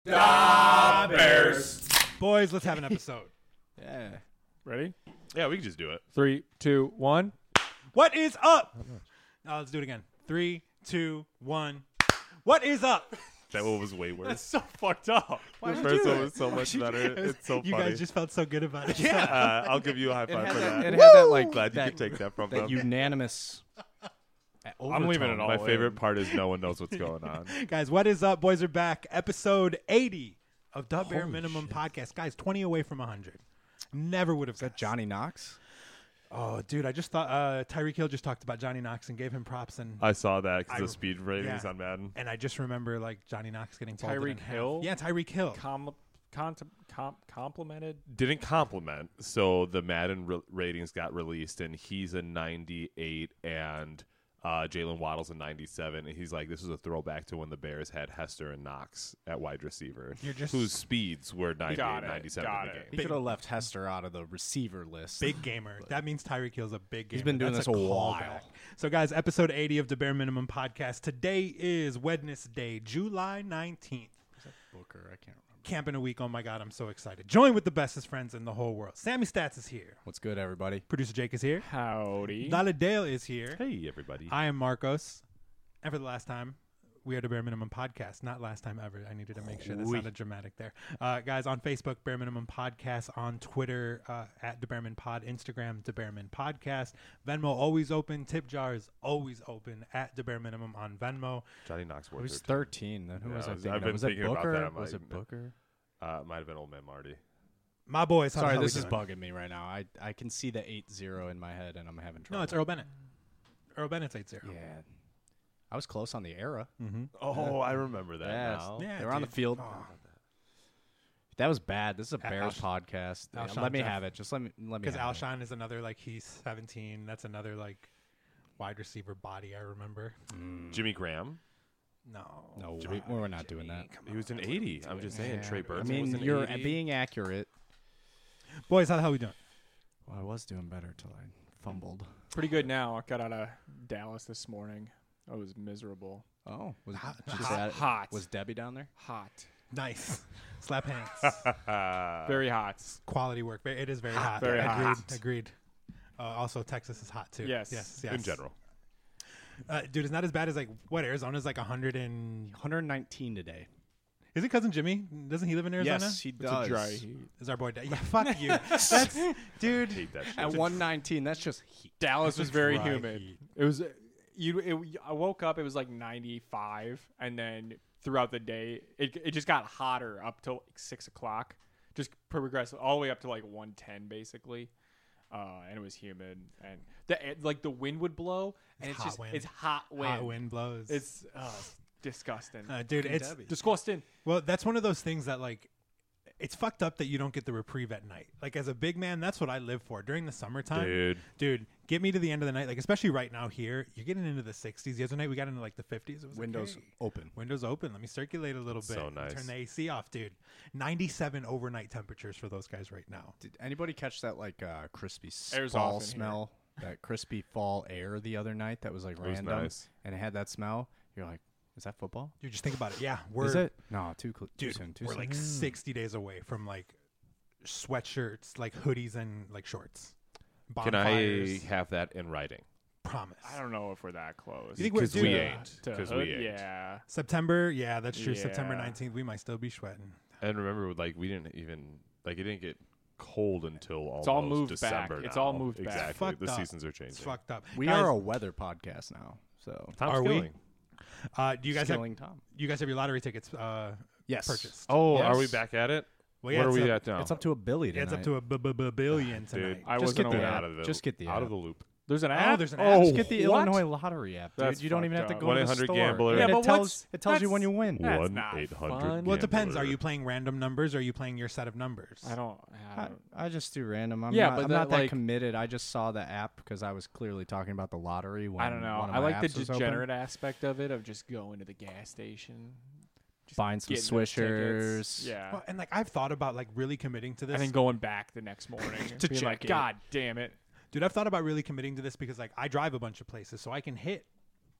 Da Bears. Boys, let's have an episode. Yeah. Ready? Yeah, we can just do it. 3, 2, 1. What is up? Let's do it again. 3, 2, 1. What is up? That one was way worse. That's so fucked up. The first one was so much better. It's so You funny. guys just felt so good about it. I'll give you a high five for that. It had that like Glad you that, could take that from that them. unanimous. I'm leaving it all My in. favorite part is no one knows what's going on. Guys, what is up? Boys are back. Episode 80 of the Bare Minimum Podcast. Guys, 20 away from 100. Never would have Is that guessed. Johnny Knox? Oh, dude, I just thought Tyreek Hill just talked about Johnny Knox and gave him props. And I saw that because of speed ratings yeah. on Madden. and I just remember like Johnny Knox getting folded in Tyreek half. Hill? Yeah, Tyreek Hill. Complimented. Didn't compliment. So the Madden ratings got released, and he's a 98, and Jalen Waddle's a 97. And he's like, this is a throwback to when the Bears had Hester and Knox at wide receiver, You're just- whose speeds were 98, Got it, 97 got in the it. He game. could have left Hester out of the receiver list. Big gamer. That means Tyreek Hill's a big gamer. He's been doing That's this a while. callback. So, guys, episode 80 of the Bare Minimum Podcast. Today is Wednesday, July 19th. Booker, I can't remember. Camping a week. Oh, my God. I'm so excited. Join with the bestest friends in the whole world. Sammy Stats is here. What's good, everybody? Producer Jake is here. Howdy. Lala Dale is here. Hey, everybody. I am Marcos. And for the last time, we are the Bare Minimum Podcast. Not last time ever. I needed to make sure that sounded dramatic there. Guys, on Facebook, Bare Minimum Podcast. On Twitter, at DeBareman Pod. Instagram, DeBareman Podcast. Venmo, always open. Tip jars, always open. At the Bare Minimum on Venmo. Johnny Knox He was 13. Then who Yeah, was I I was- thinking I've of? been Was it thinking about Booker? that. Was it Booker? Might have been Old Man Marty. My boys, how Sorry, we this is doing? bugging me right now. I can see the 8-0 in my head, and I'm having trouble. No, it's Earl Bennett. Earl Bennett's 8-0. Yeah. I was close on the era. Mm-hmm. Oh, I remember that Yes. now. Yeah, They were on the dude. field. Oh. That was bad. This is a Al- Bears podcast. Alshon Let me Jeff- have it. Just let me Because have it. Alshon is another, like, he's 17. That's another, like, wide receiver body, I remember. Jimmy Graham. No. No, Jimmy- we're not doing that. He was an 80. I'm just saying. Yeah, Trey I Burton was mean, an you're 80. being accurate. Boys, how the hell we doing? Well, I was doing better till I fumbled. Pretty good now. I got out of Dallas this morning. I was miserable. Oh, was Hot. Was Debbie down there? Hot. Nice. Slap hands. Very hot. Quality work. It is very hot. Very Agreed. hot. Agreed. Also, Texas is hot too. Yes. Yes. in general. Dude, it's not as bad as like what Arizona's like 100 and 119 today. is it cousin Jimmy? Doesn't he live in Arizona? Yes, he It's does. a dry heat. Is our boy? Yeah, fuck you. That's dude. Hate that shit. At 119, that's just heat. Dallas was very dry humid. heat. It was. I woke up. It was like 95, and then throughout the day, it just got hotter up till like 6 o'clock. Just progressed all the way up to like 110 basically, and it was humid, and the wind would blow, and It's it's hot just wind. it's hot wind. Hot wind blows. It's disgusting. Dude, it's disgusting. well, that's one of those things that like it's fucked up that you don't get the reprieve at night. Like as a big man, that's what I live for during the summertime. Dude. Get me to the end of the night. Like especially right now here, you're getting into the 60s. The other night we got into like the 50s. It was Windows like, hey, open. windows open. Let me circulate a little bit. So nice. Turn the AC off, dude. 97 overnight temperatures for those guys right now. Did anybody catch that like crispy Air's fall off in here. smell? That crispy fall air the other night that was like It was random, nice. and it had that smell. You're like, is that football? Dude, just think about it. Yeah, we're Is it? No, too dude, soon. Too we're soon. like 60 days away from like sweatshirts, like hoodies and like shorts. Can I Bonfires. have that in writing? Promise. I don't know if we're that close. You think we're Because we dude, ain't. To Because hood? we ain't. Yeah. September, yeah, that's true. September Yeah. 19th, we might still be sweating. And remember, like, we didn't even, like, it didn't get cold until almost It's all moved December back. It's now. all moved back. Exactly. Fucked The up. seasons are It's changing. fucked up. We Guys, are a weather podcast now, so Tom's Are we? killing. do you guys have killing Tom. you guys have your lottery tickets Yes. purchased? Oh, Yes. are we back at it? Well, yeah, what are it's we up- at now? It's up to $1 billion. Yeah, it's up tonight. to a billion tonight. Dude, I Just wasn't get the aware. app. out of the, Just get the out app. of the loop. There's an Oh, app. there's an Oh, app. Just get the what? Illinois lottery app, dude. That's You don't even have to fucked go up. to the 1-800 store. Gambler. Yeah, And but it tells you when you win. That's 1-800 fun. Well, it depends. Gambler. Are you playing random numbers or are you playing your set of numbers? I don't. I just do random. I'm Yeah, not, but I'm that, not that like- committed. I just saw the app because I was clearly talking about the lottery. When I don't know. one of I my like the apps was open. degenerate aspect of it, of just going to the gas station, just Buying some getting those Swishers. tickets. Yeah, Well, and like I've thought about like really committing to this. and then going back the next morning To being check like, it. God damn it. Dude, I've thought about really committing to this because like I drive a bunch of places, so I can hit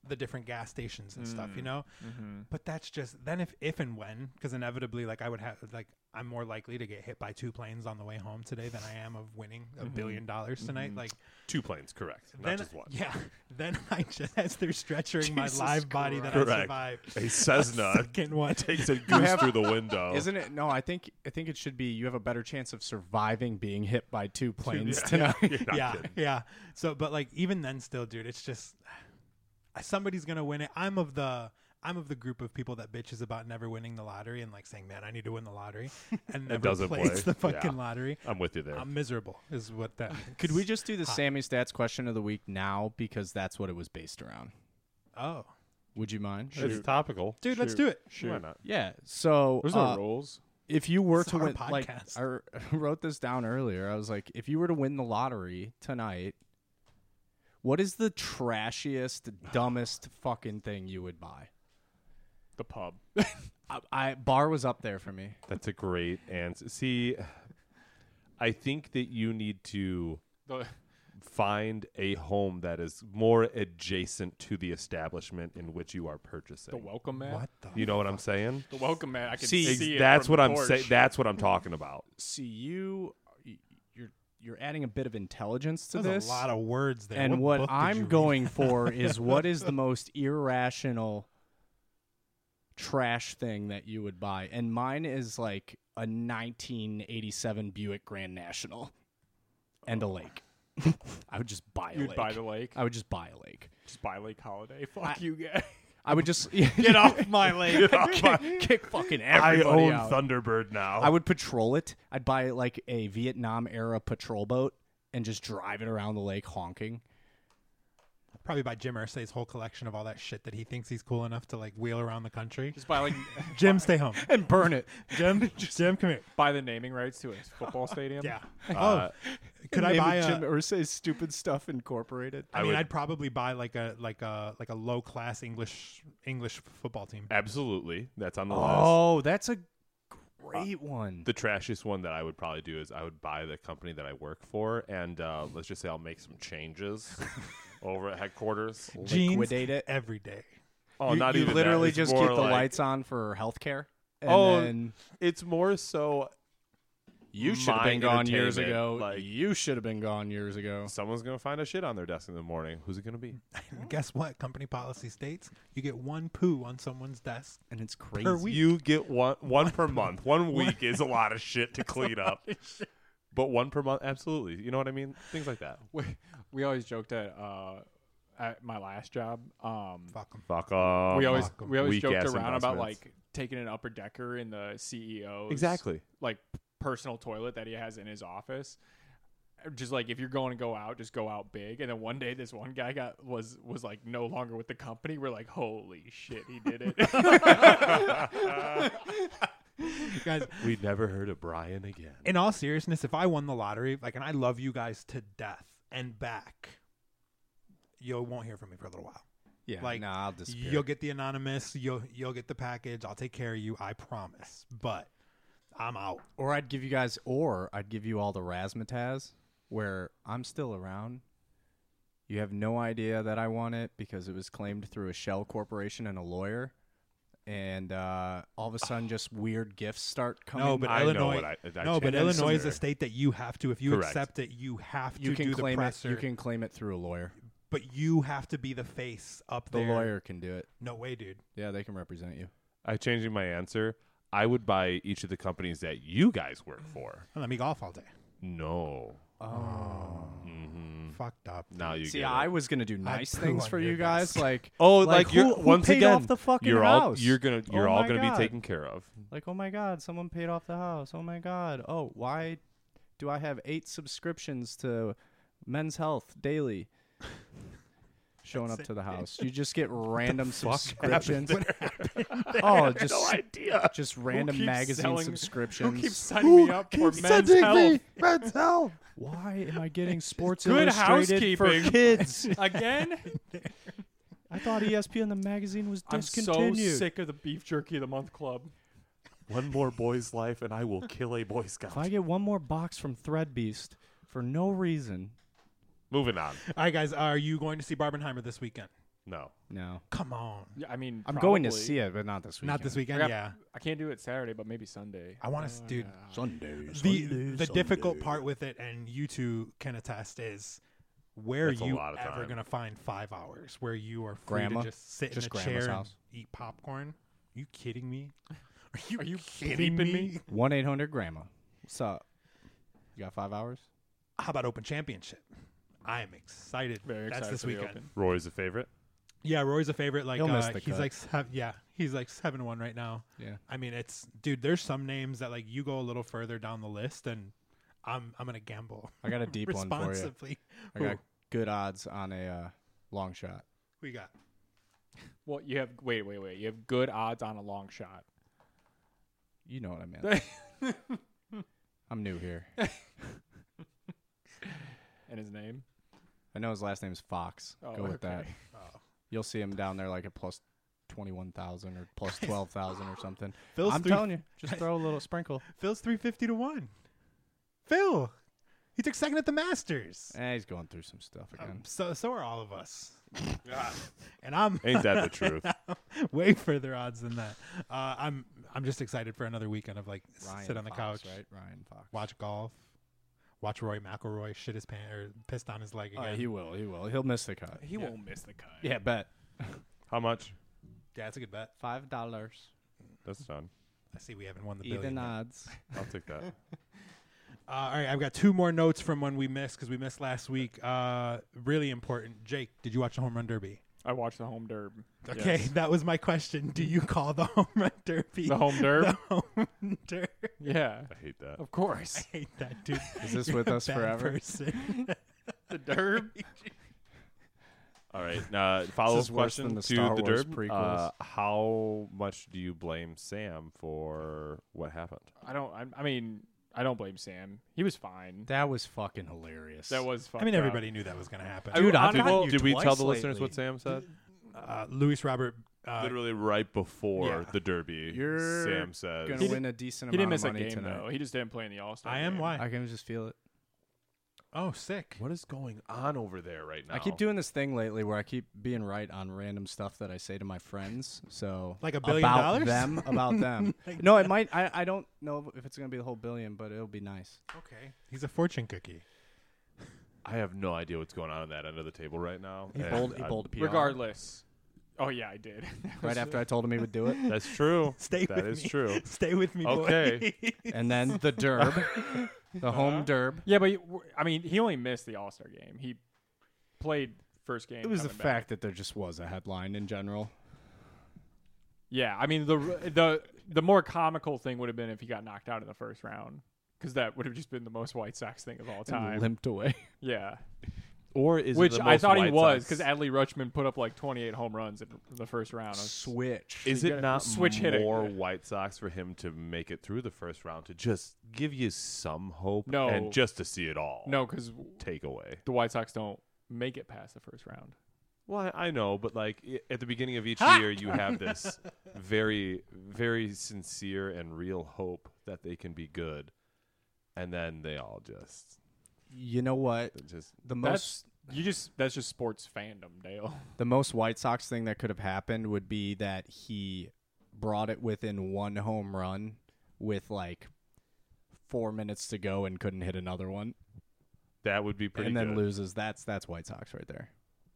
the different gas stations and stuff, you Mm. know. Mm-hmm. But that's just then if and when, because inevitably, like I would have, like I'm more likely to get hit by 2 planes on the way home today than I am of winning $1 billion tonight. Mhm. Like 2 planes, correct, not then, just one. yeah. Then I just, as they're stretching my Jesus live body, that I Correct. survive. A Cessna Second one. takes a goose through the window. Isn't it? No, I think it should be you have a better chance of surviving being hit by 2 planes Yeah. tonight. You're not Yeah, kidding. yeah. So, but like even then, still, dude, it's just somebody's gonna win it. I'm of the group of people that bitches about never winning the lottery and like saying, "Man, I need to win the lottery," and never doesn't plays play. the fucking Yeah. lottery. I'm with you there. I'm miserable. Is what that. Could we just do the Hot. Sammy Stats question of the week now because that's what it was based around? Oh, Would you mind? It's topical. dude, let's do it. Why not? Yeah. So There's no rules. if you were It's to our win, like podcast. I wrote this down earlier. I was like, if you were to win the lottery tonight, what is the trashiest, dumbest fucking thing you would buy? The pub. I bar was up there for me. That's a great answer. See, I think that you need to The, find a home that is more adjacent to the establishment in which you are purchasing. the welcome mat. What the? You know what I'm saying? The welcome mat. I can See, see it. That's from what the I'm porch. saying. That's what I'm talking about. See, you're adding a bit of intelligence to There's this. a lot of words there. And what what book did you I'm read? going for is what is the most irrational trash thing that you would buy? And mine is like a 1987 Buick Grand National and a lake. I would just buy a You'd lake. buy the lake. I would just buy a lake. Just buy Lake Holiday. Fuck you guys. I would just Get off my lake. kick fucking I everybody own out. Thunderbird now. I would patrol it. I'd buy like a Vietnam era patrol boat and just drive it around the lake honking. Probably buy Jim Irsay's whole collection of all that shit that he thinks he's cool enough to like wheel around the country. Just buy like Jim, stay home. And burn it. Jim, Jim, come here. buy the naming rights to a football stadium. Yeah. Uh, Could I buy a? Jim Irsay's Stupid Stuff Incorporated? I I mean, would- I'd probably buy like a low class English football team. absolutely. That's on the list. Oh, that's a great one. The trashiest one that I would probably do is I would buy the company that I work for, and let's just say I'll make some changes over at headquarters. Jeans Liquidate it. every day. Oh, you, not you even literally that. It's just more keep the like- lights on for healthcare. And Oh, then It's more so you should have been my gone years entertainment, ago. like- you should have been gone years ago. someone's gonna find a shit on their desk in the morning. Who's it gonna be? And guess what? Company policy states you get one poo on someone's desk. And it's crazy. Per week. You get one per month. 1 week is a lot of shit to clean up. But one per month, absolutely. You know what I mean? Things like that. We always joked at my last job. Fuck them. Fuck off. we always fuck 'em. we always joked Weak-ass around about investments. like taking an upper decker in the CEO's Exactly. like personal toilet that he has in his office. Just like if you're going to go out, just go out big. And then one day, this one guy was like no longer with the company. We're like, holy shit, he did it. Guys, We never heard of Brian again. in all seriousness, if I won the lottery, like, and I love you guys to death and back, you won't hear from me for a little while. Yeah, Like, nah, I'll disappear. You'll get the anonymous. You'll get the package. I'll take care of you. I promise. But I'm out. Or I'd give you all the razzmatazz where I'm still around. You have no idea that I won it because it was claimed through a shell corporation and a lawyer. And all of a sudden, just weird gifts start coming. No, but I know Illinois. what I No, but And then Illinois is some- a state that you have to. If you Correct. accept it, you have to you can do claim the it. presser. You can claim it through a lawyer. But you have to be the face up The there. lawyer can do it. No way, dude. Yeah, they can represent you. I'm changing my answer. I would buy each of the companies that you guys work for. Let me golf all day. No. Oh. Mm-hmm. Fucked up. Now you See, get I it. was gonna do nice poo things on for your you guys, desk. like like you're who once paid again off the fucking you're house? all you're Oh all my gonna God. be taken care of. Like, oh my God, someone paid off the house. Oh my God. Oh, why do I have 8 subscriptions to Men's Health daily? Showing That's up to it. the house. You just get random fuck subscriptions. What Oh, just idea. just random keeps magazine selling- Who subscriptions. keeps signing me up for men's health? Men's health. Why am I getting Sports Good Illustrated for housekeeping. kids? Again? I thought ESPN the magazine was I'm so discontinued. sick of the beef jerky of the month club. One more boy's life, and I will kill a Boy Scout. If I get one more box from Threadbeast for no reason, Moving on. All right, guys. Are you going to see Barbenheimer this weekend? No. No. Come on. Yeah, I mean, I'm going to probably. see it, but not this weekend. Not this I weekend, got- yeah. I can't do it Saturday, but maybe Sunday. I want to, dude. Sunday. The difficult part with it, and you two can attest, is where That's a you lot of ever time. going to find 5 hours where you are free Grandma? to just sit Just in a grandma's chair house. and eat popcorn? Are you kidding me? Are you kidding bleeping me? 1-800-GRANDMA. What's up? You got 5 hours? How about Open Championship? I am excited. Very That's excited this for the weekend. Open. Roy's a favorite. Yeah, Roy's a favorite. Like He'll miss the he's cut. like he's like 7-1 right now. Yeah. I mean, it's dude. There's some names that like you go a little further down the list, and I'm gonna gamble I got a deep one for you. responsibly. I got good odds on a long shot. We got Well, you have wait. You have good odds on a long shot. You know what I meant. I'm new here. And his name? I know his last name's Fox. Oh, Go with that. okay. You'll see him down there like at plus 21,000 or plus 12,000 or something. Phil's I'm telling you, just throw a little sprinkle. Phil's 350 to 1. Phil, he took second at the Masters. He's going through some stuff again. So are all of us. And I'm Ain't that the truth? way further odds than that. I'm just excited for another weekend of like sit on the Fox, couch, right? Ryan Fox. watch golf, watch Roy McIlroy shit his pants or pissed on his leg Oh, again. he will. He will. He'll miss the cut. He won't miss the cut. Yeah, bet. How much? Yeah, that's a good bet. $5. That's done. I see we haven't won the Even billion yet. odds. I'll take that. All right, I've got 2 more notes from when we missed because we missed last week. Really important. Jake, did you watch the home run derby? I watched the home derby. Okay, Yes. that was my question. Do you call the home run derby The home derby? the home derby? Yeah, I hate that. of course. I hate that, dude. Is this You're with a us bad forever? person. The derb. All right. Follow This up is worse than question the to Star the Wars Derb. prequels. How much do you blame Sam for what happened? I mean, I don't blame Sam. He was fine. That was fucking hilarious. That was fucked I mean, up. everybody knew that was going to happen. Dude, I've Did- gotten well, you Did we tell twice the listeners lately. what Sam said? Luis Robert. Literally right before yeah. the Derby, You're Sam says. Gonna He win a decent He didn't amount miss of a money game tonight. though. He just didn't play in the All Star. I am why. I can just feel it. Oh, sick. What is going on over there right now? I keep doing this thing lately where I keep being right on random stuff that I say to my friends. So Like $1 billion? about them, about them. Like No, it might. I don't know if it's gonna be the whole billion, but it'll be nice. Okay. He's a fortune cookie. I have no idea what's going on that end of the table right now. He and bowled I'm- a PR. Regardless. Oh yeah, I did. right after I told him he would do it, That's true. Stay That with is me. true. Stay with me, Okay. boy. and then the derb, the home derb. Yeah, but I mean, he only missed the All Star game. He played first game. It was the coming back. fact that there just was a headline in general. Yeah, I mean the more comical thing would have been if he got knocked out in the first round, because that would have just been the most White Sox thing of all And time. limped away. Yeah, Or is which it the I most thought he White was Sox- because Adley Rutschman put up like 28 home runs in the first round. Switch. Is You it gotta not switch hitting. more White Sox for him to make it through the first round to just give you some hope No. and just to see it all No, because take away? the White Sox don't make it past the first round. Well, I know, but like at the beginning of each year, you have this very, very sincere and real hope that they can be good, and then they all just You know what? The most That's just sports fandom, Dale. the most White Sox thing that could have happened would be that he brought it within one home run with like 4 minutes to go and couldn't hit another one, that would be pretty and then good. loses. That's White Sox right there.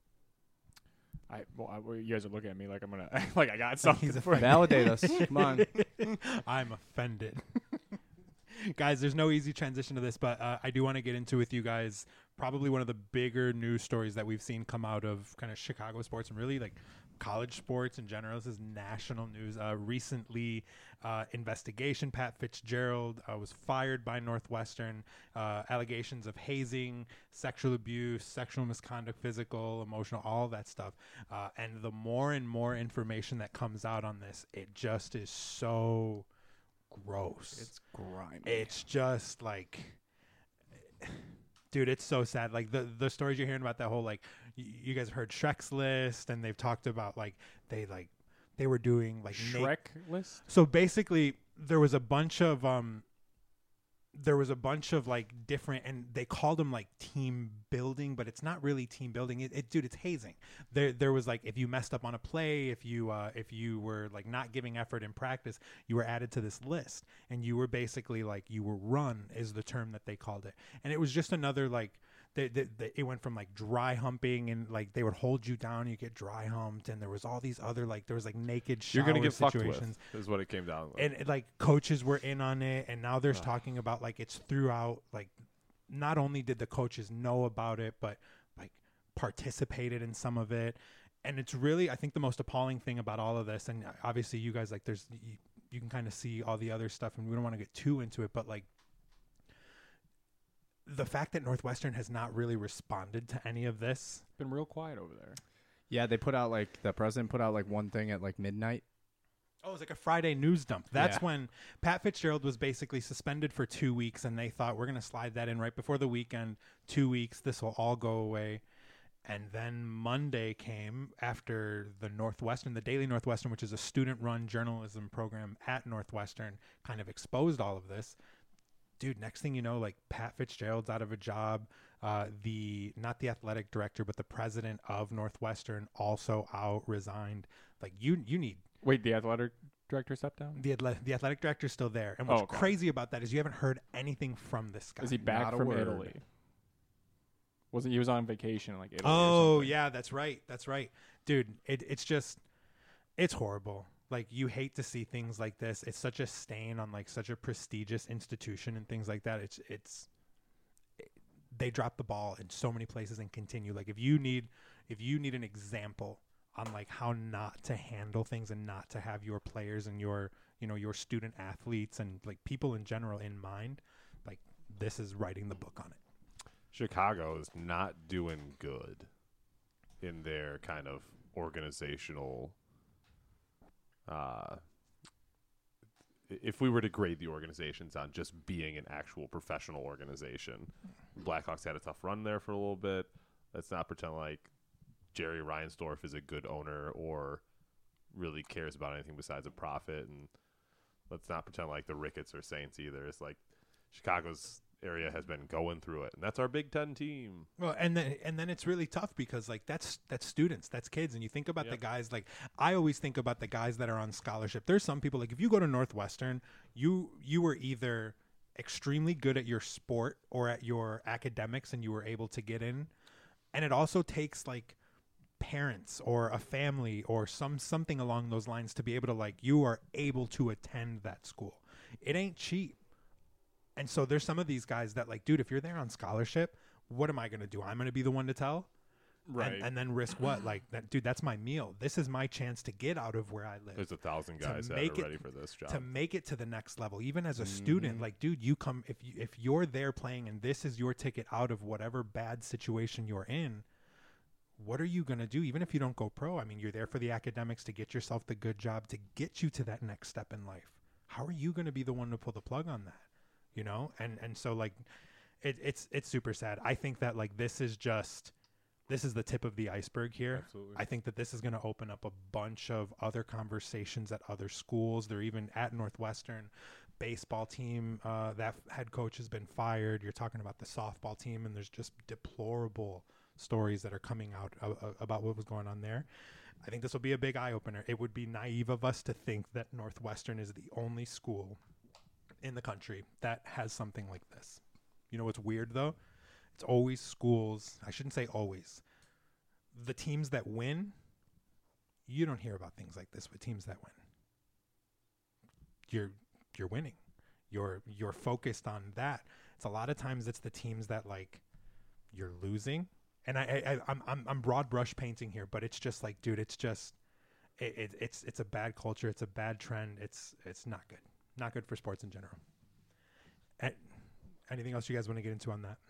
You guys are looking at me like I'm gonna like I got something. He's a for Validate us. Come on. I'm offended. Guys, there's no easy transition to this, but I do want to get into with you guys probably one of the bigger news stories that we've seen come out of kind of Chicago sports and really like college sports in general. This is national news. Recently, investigation. Pat Fitzgerald was fired by Northwestern. Allegations of hazing, sexual abuse, sexual misconduct, physical, emotional, all that stuff. And the more and more information that comes out on this, it just is so gross. It's grimy. It's just like, dude, it's so sad. Like the stories you're hearing about that whole like, you guys have heard Shrek's List, and they've talked about like they were doing like Shrek list. so basically, there was a bunch of there was a bunch of like different, and they called them like team building, but it's not really team building. Dude, it's hazing. There was like, if you messed up on a play, if you were like not giving effort in practice, you were added to this list, and you were basically like, you were run is the term that they called it. And it was just another like, it went from like dry humping, and like they would hold you down, you get dry humped, and there was all these other like, there was like naked shower You're gonna get situations. fucked with, is what it came down with. And like coaches were in on it, and now there's talking about like it's throughout. Like, not only did the coaches know about it, but like participated in some of it. And it's really, I think, the most appalling thing about all of this. And obviously, you guys, like, you can kind of see all the other stuff, and we don't want to get too into it, but like, the fact that Northwestern has not really responded to any of this. Been real quiet over there. Yeah, they put out like the president put out like one thing at like midnight. Oh, it was like a Friday news dump. That's Yeah. when Pat Fitzgerald was basically suspended for 2 weeks, and they thought, we're going to slide that in right before the weekend. 2 weeks, this will all go away. And then Monday came after the Northwestern, the Daily Northwestern, which is a student-run journalism program at Northwestern, kind of exposed all of this. Dude, next thing you know, like Pat Fitzgerald's out of a job. Not the athletic director, but the president of Northwestern also resigned. Like, you need. Wait, the athletic director stepped down? The athletic director's still there. And what's okay. crazy about that is you haven't heard anything from this guy. Is he back Not a from word. Italy? Wasn't he was on vacation in like Italy? Oh, or something. yeah, that's right. That's right. Dude, it's horrible. Like, you hate to see things like this. It's such a stain on like such a prestigious institution and things like that. They drop the ball in so many places and continue. Like, if you need an example on like how not to handle things and not to have your players and your student athletes and like people in general in mind, like, this is writing the book on it. Chicago is not doing good in their kind of organizational. If we were to grade the organizations on just being an actual professional organization, Blackhawks had a tough run there for a little bit. Let's not pretend like Jerry Reinsdorf is a good owner or really cares about anything besides a profit. And let's not pretend like the Ricketts or Saints either. It's like Chicago's area has been going through it, and that's our Big Ten team. Well, and then it's really tough because like that's students, that's kids, and you think about the guys. Like, I always think about the guys that are on scholarship. There's some people, like, if you go to Northwestern, you were either extremely good at your sport or at your academics, and you were able to get in. And it also takes like parents or a family or something along those lines to be able to, like, you are able to attend that school. It ain't cheap. And so there's some of these guys that, like, dude, if you're there on scholarship, what am I going to do? I'm going to be the one to tell? Right. And then risk what? Like, dude, that's my meal. This is my chance to get out of where I live. There's 1,000 guys that make are it- ready for this job. To make it to the next level, even as a student, like, dude, you come, if you're there playing and this is your ticket out of whatever bad situation you're in, what are you going to do? Even if you don't go pro, I mean, you're there for the academics to get yourself the good job, to get you to that next step in life. How are you going to be the one to pull the plug on that? You know? And so, like, it's super sad. I think that, like, this is the tip of the iceberg here. Absolutely. I think that this is going to open up a bunch of other conversations at other schools. They're even at Northwestern. Baseball team, that head coach has been fired. You're talking about the softball team, and there's just deplorable stories that are coming out about what was going on there. I think this will be a big eye-opener. It would be naive of us to think that Northwestern is the only school in the country that has something like this. You know what's weird, though? It's always schools. I shouldn't say always. The teams that win, you don't hear about things like this with teams that win. You're winning. You're focused on that. It's a lot of times it's the teams that, like, you're losing. And I'm broad brush painting here, but it's just like, dude, it's just it's a bad culture. It's a bad trend. It's not good. Not good for sports in general. Anything else you guys want to get into on that?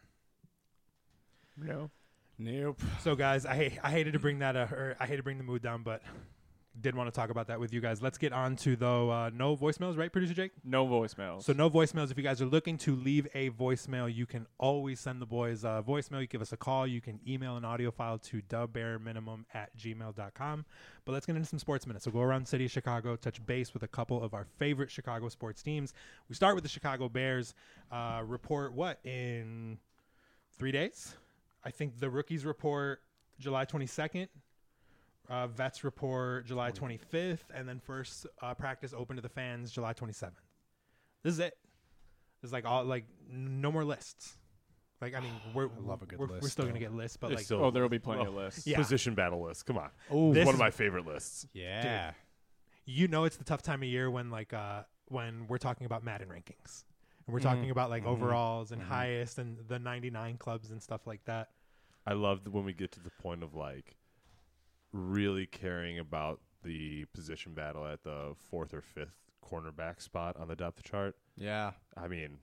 No. Nope. So, guys, I hated to bring that, or I hate to bring the mood down, but did want to talk about that with you guys. Let's get on to though no voicemails, right, producer Jake? No voicemails. So no voicemails. If you guys are looking to leave a voicemail, you can always send the boys a voicemail. You give us a call. You can email an audio file to thebareminimum@gmail.com. But let's get into some sports minutes. So go around the city of Chicago, touch base with a couple of our favorite Chicago sports teams. We start with the Chicago Bears. Report what in 3 days? I think the rookies report July 22nd. Vets report July 25th, and then first practice open to the fans July 27th. This is it. It's like all like no more lists. Like I mean, we're love a good we're list, still though. gonna get lists, but There's like still- there will be plenty of lists. Yeah. Position battle list. Come on. Oh, This One is- of my favorite lists. yeah. you know it's the tough time of year when like when we're talking about Madden rankings and we're talking about like overalls and highest and the 99 clubs and stuff like that. I love when we get to the point of like really caring about the position battle at the 4th or 5th cornerback spot on the depth chart. Yeah. I mean,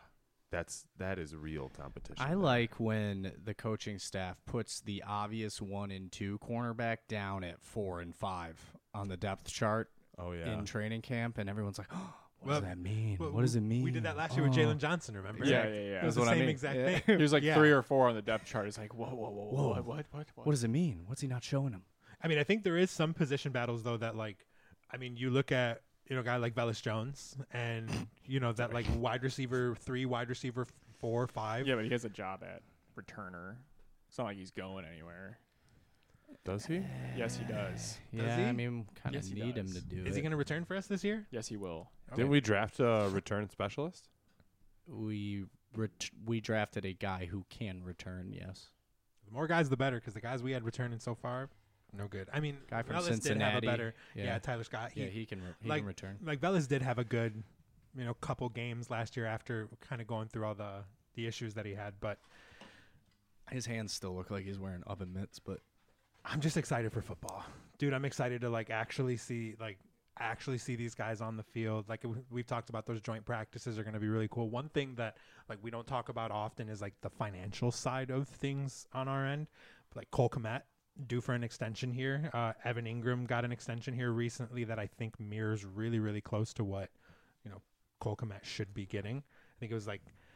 that is real competition. I there. like when the coaching staff puts the obvious 1 and 2 cornerback down at 4 and 5 on the depth chart Oh yeah. in training camp, and everyone's like, oh, what Well, does that mean? Well, what does it mean? We did that last year with Jalen Johnson, remember? Yeah, It yeah. was That's the what I same mean. exact Yeah. thing. He was like Yeah. 3 or 4 on the depth chart. It's like, whoa. What? What does it mean? What's he not showing him? I mean, I think there is some position battles though that like, I mean, you look at a guy like Velus Jones and that like wide receiver 3, wide receiver 4, 5. Yeah, but he has a job at returner. It's not like he's going anywhere. Does he? Yes, he does. Yeah, he? I mean, kind of Yes, he need him does. to do Is it. he going to return for us this year? Yes, he will. Didn't we draft a return specialist? We drafted a guy who can return. Yes, The more guys, the better, because the guys we had returning so far, no good. I mean, guy from Velus Cincinnati. did have a better. Yeah, Yeah, Tyler Scott. he can like- return. Like Velus did have a good, couple games last year after kind of going through all the issues that he had. But His hands still look like he's wearing oven mitts, but I'm just excited for football, dude. I'm excited to actually see these guys on the field. Like we've talked about, those joint practices are going to be really cool. One thing that we don't talk about often is the financial side of things on our end. Like Cole Kmet due for an extension here. Evan Ingram got an extension here recently that I think mirrors really, really close to what Cole Kmet should be getting. I think it was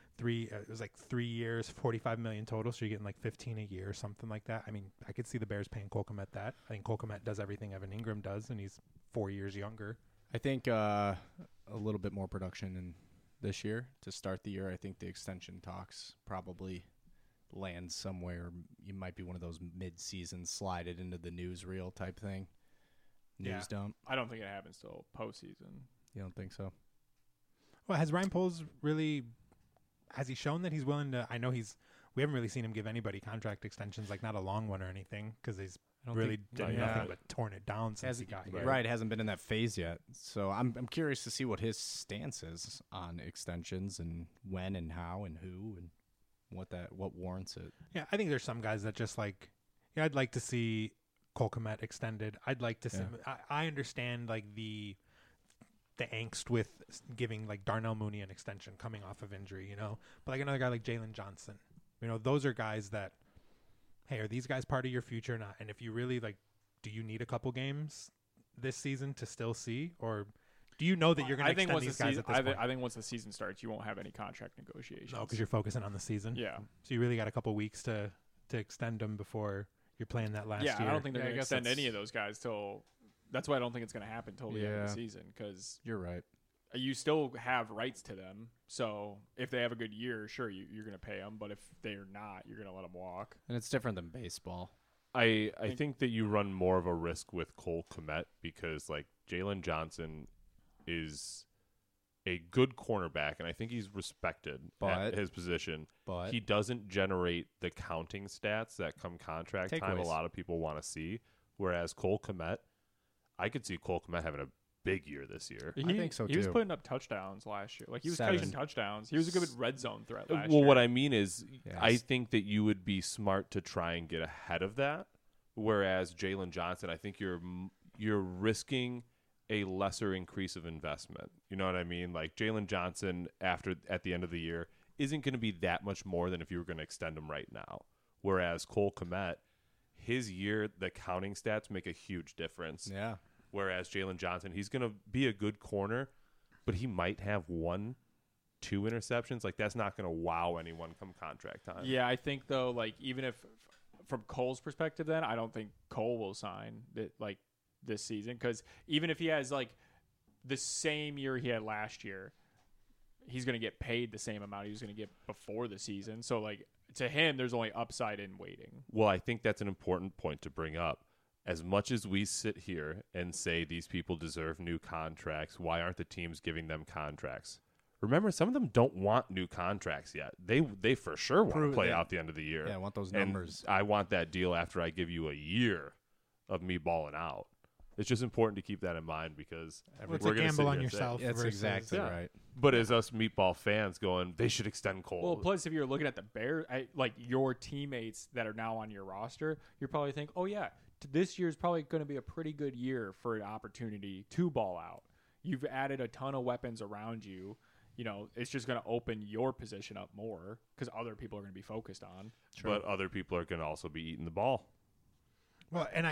3 years, $45 million total, so you're getting 15 a year or something like that. I mean, I could see the Bears paying Cole Kmet that. I think Cole Kmet does everything Evan Ingram does, and he's 4 years younger. I think a little bit more production in this year to start the year. I think the extension talks probably land somewhere. You might be one of those mid-season slide it into the newsreel type thing. News dump. I don't think it happens till postseason. You don't think so? Well, has Ryan Poles really? Has he shown that he's willing to? I know we haven't really seen him give anybody contract extensions, not a long one or anything, because he's really done yeah. nothing but torn it down since he got here. Right, hasn't been in that phase yet. So I'm curious to see what his stance is on extensions and when and how and who and what warrants it. Yeah, I think there's some guys that just I'd like to see Cole Kmet extended. I'd like to see. I understand the angst with giving Darnell Mooney an extension coming off of injury, but another guy like Jalen Johnson, those are guys that, hey, are these guys part of your future or not? And if you really do you need a couple games this season to still see, or do you know that you're going to extend these guys at this point? I think once the season starts, you won't have any contract negotiations. No, because you're focusing on the season. Yeah. So you really got a couple weeks to extend them before you're playing that last year. I don't think they're Yeah, I going to guess extend that's- any of those guys till. That's why I don't think it's going to happen till the end of Yeah. the season, because You're right. you still have rights to them. So if they have a good year, sure, you're going to pay them. But if they're not, you're going to let them walk. And it's different than baseball. I think that you run more of a risk with Cole Kmet because Jalen Johnson is a good cornerback, and I think he's respected at But- his position. But He doesn't generate the counting stats that come contract time a Takeaways. lot of people want to see. Whereas Cole Kmet, I could see Cole Kmet having a big year this year. I think so, He was too. putting up touchdowns last year. He was 7. catching touchdowns. He was a good red zone threat last Well, year. what I mean is, Yes. I think that you would be smart to try and get ahead of that. Whereas Jalen Johnson, I think you're risking a lesser increase of investment. You know what I mean? Jalen Johnson at the end of the year isn't going to be that much more than if you were going to extend him right now. Whereas Cole Kmet, his year, the counting stats make a huge difference. yeah, Whereas Jalen Johnson, he's going to be a good corner, but he might have 1-2 interceptions. Like, that's not going to wow anyone come contract time. Yeah, I think though, like even if from Cole's perspective, then I don't think Cole will sign that like this season, because even if he has like the same year he had last year, he's going to get paid the same amount he was going to get before the season. So like to him, there's only upside in waiting. Well, I think that's an important point to bring up. As much as we sit here and say these people deserve new contracts, why aren't the teams giving them contracts? Remember, some of them don't want new contracts yet. They for sure want to play out the end of the year. Yeah, I want those And numbers. I want that deal after I give you a year of me balling out. It's just important to keep that in mind because It's we're a gonna gamble sit on here and say- yourself. That's versus, exactly Yeah. right. But as us meatball fans going, they should extend Cole. Well, plus if you're looking at the Bears, like your teammates that are now on your roster, you probably think, oh yeah, this year's probably going to be a pretty good year for an opportunity to ball out. You've added a ton of weapons around you. You know, it's just going to open your position up more because other people are going to be focused on. But other people are going to also be eating the ball. Well, and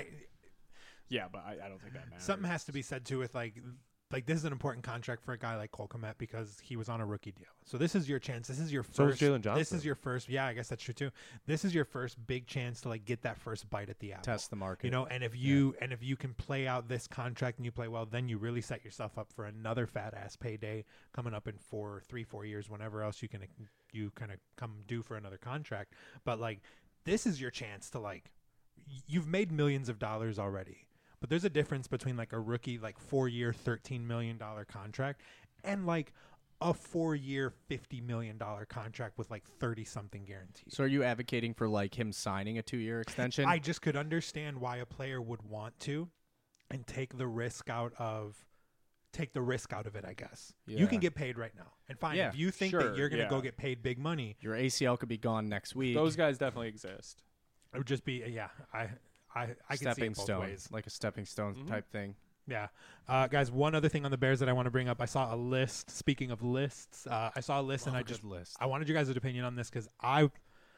Yeah, but I don't think that matters. something has to be said too with like this is an important contract for a guy like Cole Kmet because he was on a rookie deal. So this is your chance. This is your first. So is Jalen This Johnson. is your first. Yeah, I guess that's true too. This is your first big chance to like get that first bite at the apple. Test the market. You know, and if you can play out this contract and you play well, then you really set yourself up for another fat ass payday coming up in 4 years, whenever else you kind of come due for another contract. But like, this is your chance to like, you've made millions of dollars already. But there's a difference between like a rookie like 4-year $13 million contract and like a 4-year $50 million contract with like 30 something guaranteed. So are you advocating for like him signing a 2-year extension? I just could understand why a player would want to and take the risk out of it, I guess. You can Yeah. get paid right now. And fine, Yeah, if you think sure, that you're going to yeah. go get paid big money, Your ACL could be gone next week. Those guys definitely exist. it would just be I can see stepping it both stone, ways. like a stepping stone type thing. Yeah. Guys, one other thing on the Bears that I want to bring up. I saw a list. Speaking of lists, I saw a list and I just list. I wanted your guys' opinion on this because I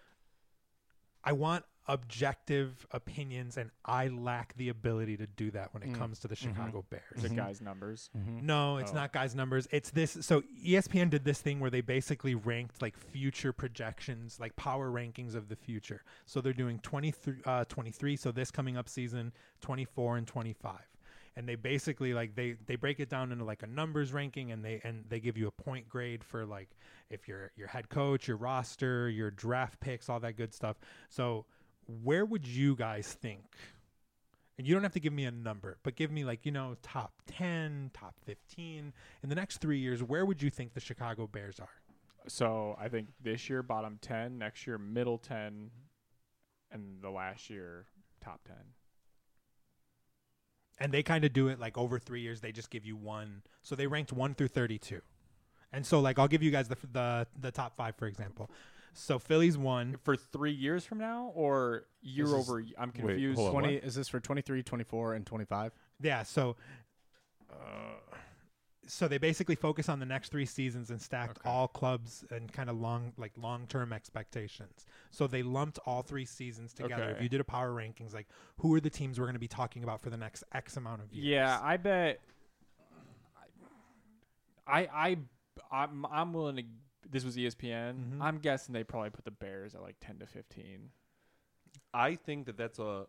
want objective opinions and I lack the ability to do that when it comes to the Chicago Bears. The guys' numbers. No, it's not guys' numbers. It's this. So ESPN did this thing where they basically ranked like future projections, like power rankings of the future. So they're doing 23. So this coming up season, 24 and 25. And they basically like they break it down into like a numbers ranking and they give you a point grade for like if your head coach, your roster, your draft picks, all that good stuff. So where would you guys think? And you don't have to give me a number, but give me like, top 10, top 15. In the next 3 years, where would you think the Chicago Bears are? So I think this year bottom 10, next year middle 10, and the last year top 10. And they kind of do it like over 3 years. They just give you one. So they ranked 1 through 32. And so like I'll give you guys the top 5, for example. So Philly's 1. For 3 years from now or year This is- over? I'm confused. hold on. 20 is this for 23, 24, and 25? Yeah, so they basically focus on the next 3 seasons and stacked all clubs and kind of long-term expectations. So they lumped all 3 seasons together. Okay. If you did a power rankings, like who are the teams we're going to be talking about for the next X amount of years? Yeah, I bet. I'm willing to. This was ESPN. Mhm. I'm guessing they probably put the Bears at like 10 to 15. I think that's a.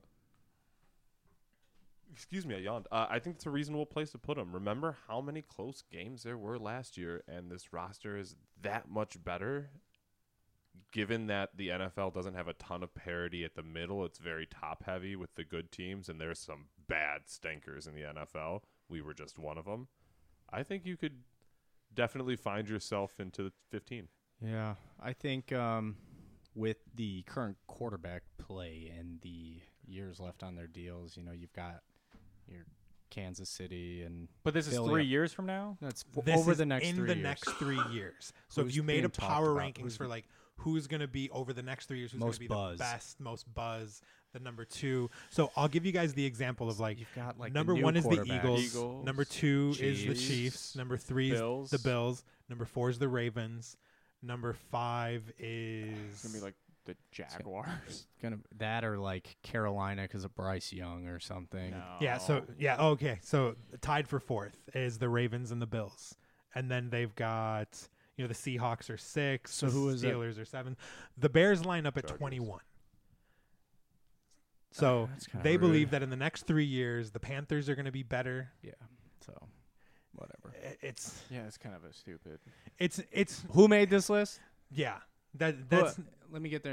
Excuse me, I yawned. I think it's a reasonable place to put them. Remember how many close games there were last year, and this roster is that much better. Given that the NFL doesn't have a ton of parity at the middle, it's very top heavy with the good teams, and there's some bad stinkers in the NFL. We were just one of them. I think you could definitely find yourself into the 15. Yeah, I think with the current quarterback play and the years left on their deals, you've got your Kansas City and But this is Philly. 3 years from now. that's This over is the next in 3 the years. next 3 years. So if Who's you made being a talked power about? rankings for like who's going to be over the next 3 years, who's going Most to be buzz. the best, most buzz, the number 2. So I'll give you guys the example of like You've got like number the new 1 is the quarterbacks. Eagles. Number 2 is the Chiefs. Chiefs. Number 3 is Bills. the Bills. Number 4 is the Ravens. Number 5 is It's gonna be like The Jaguars. Gonna that or like Carolina because of Bryce Young or something. No. Yeah. So okay. So tied for 4th is the Ravens and the Bills, and then they've got the Seahawks are 6. So the who is it? Steelers are 7. The Bears line up at Chargers. 21. So That's kinda they rude. believe that in the next 3 years the Panthers are going to be better. Yeah. So whatever. It's Yeah, it's kind of a stupid. it's Who made this list? yeah. That's Let me get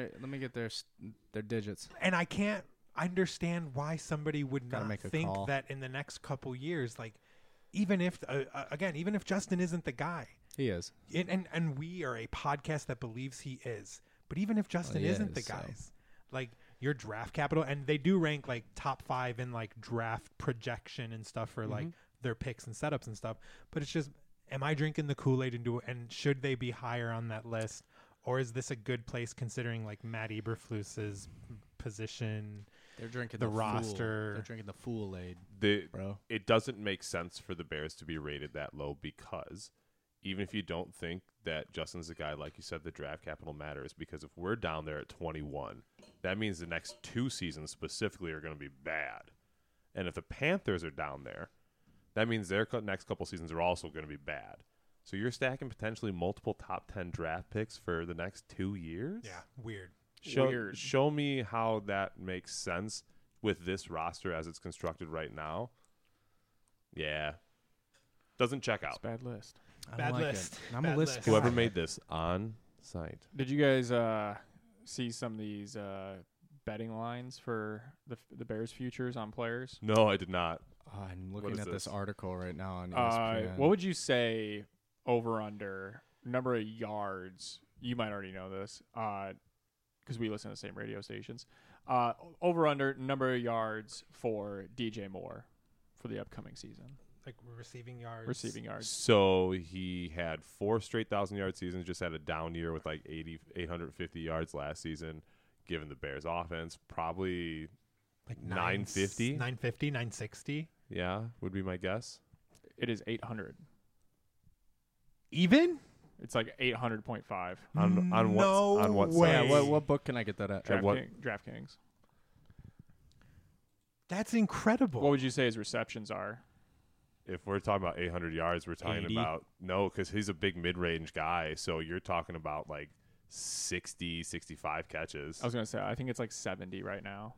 their digits. and I can't understand why somebody would Gotta not make a think call. that in the next couple years, like even if even if Justin isn't the guy, He is. and we are a podcast that believes he is, but even if Justin he isn't the is, so. guys, like your draft capital, and they do rank like top 5 in like draft projection and stuff for like their picks and setups and stuff, but it's just, am I drinking the Kool-Aid and should they be higher on that list? Or is this a good place considering like Matt Eberflus's position? They're drinking The the roster. They're drinking the Fool-Aid, The bro. it doesn't make sense for the Bears to be rated that low because even if you don't think that Justin's the guy, like you said, the draft capital matters, because if we're down there at 21, that means the next 2 seasons specifically are going to be bad. And if the Panthers are down there, that means their next couple seasons are also going to be bad. So you're stacking potentially multiple top 10 draft picks for the next 2 years? Yeah, weird. Weird. Show me how that makes sense with this roster as it's constructed right now. Yeah. Doesn't check out. It's a bad list. I Bad don't like list. It. I'm Bad a list list. guy. Whoever made this on site. Did you guys see some of these betting lines for the Bears futures on players? No, I did not. I'm What looking is at this this? article right now on ESPN. What would you say over under number of yards? You might already know this because we listen to the same radio stations. Over under number of yards for DJ Moore for the upcoming season. Like receiving yards. Receiving yards. So he had 4 straight 1,000-yard seasons, just had a down year with like 850 yards last season. Given the Bears offense, probably Like 950? 950, 960. yeah, would be my guess. It is 800. Even? It's like 800.5. On No what way. side? Yeah, what book can I get that at? At what- DraftKings. That's incredible. What would you say his receptions are? If we're talking about 800 yards, we're talking 80? about because he's a big mid-range guy. So you're talking about like 60, 65 catches. I was gonna say I think it's like 70 right now.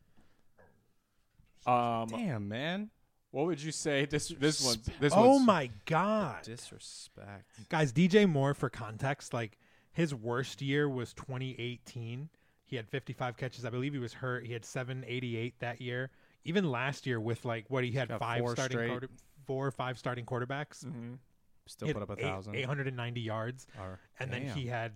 Damn, man. What would you say this one's Oh one's my God. Disrespect. Guys, DJ Moore, for context, like his worst year was 2018. He had 55 catches. I believe he was hurt. He had 788 that year. Even last year with like what he had got 4 or 5 starting quarterbacks. Mm-hmm. Still He put had up 1,000. 890 yards. And then Damn. he had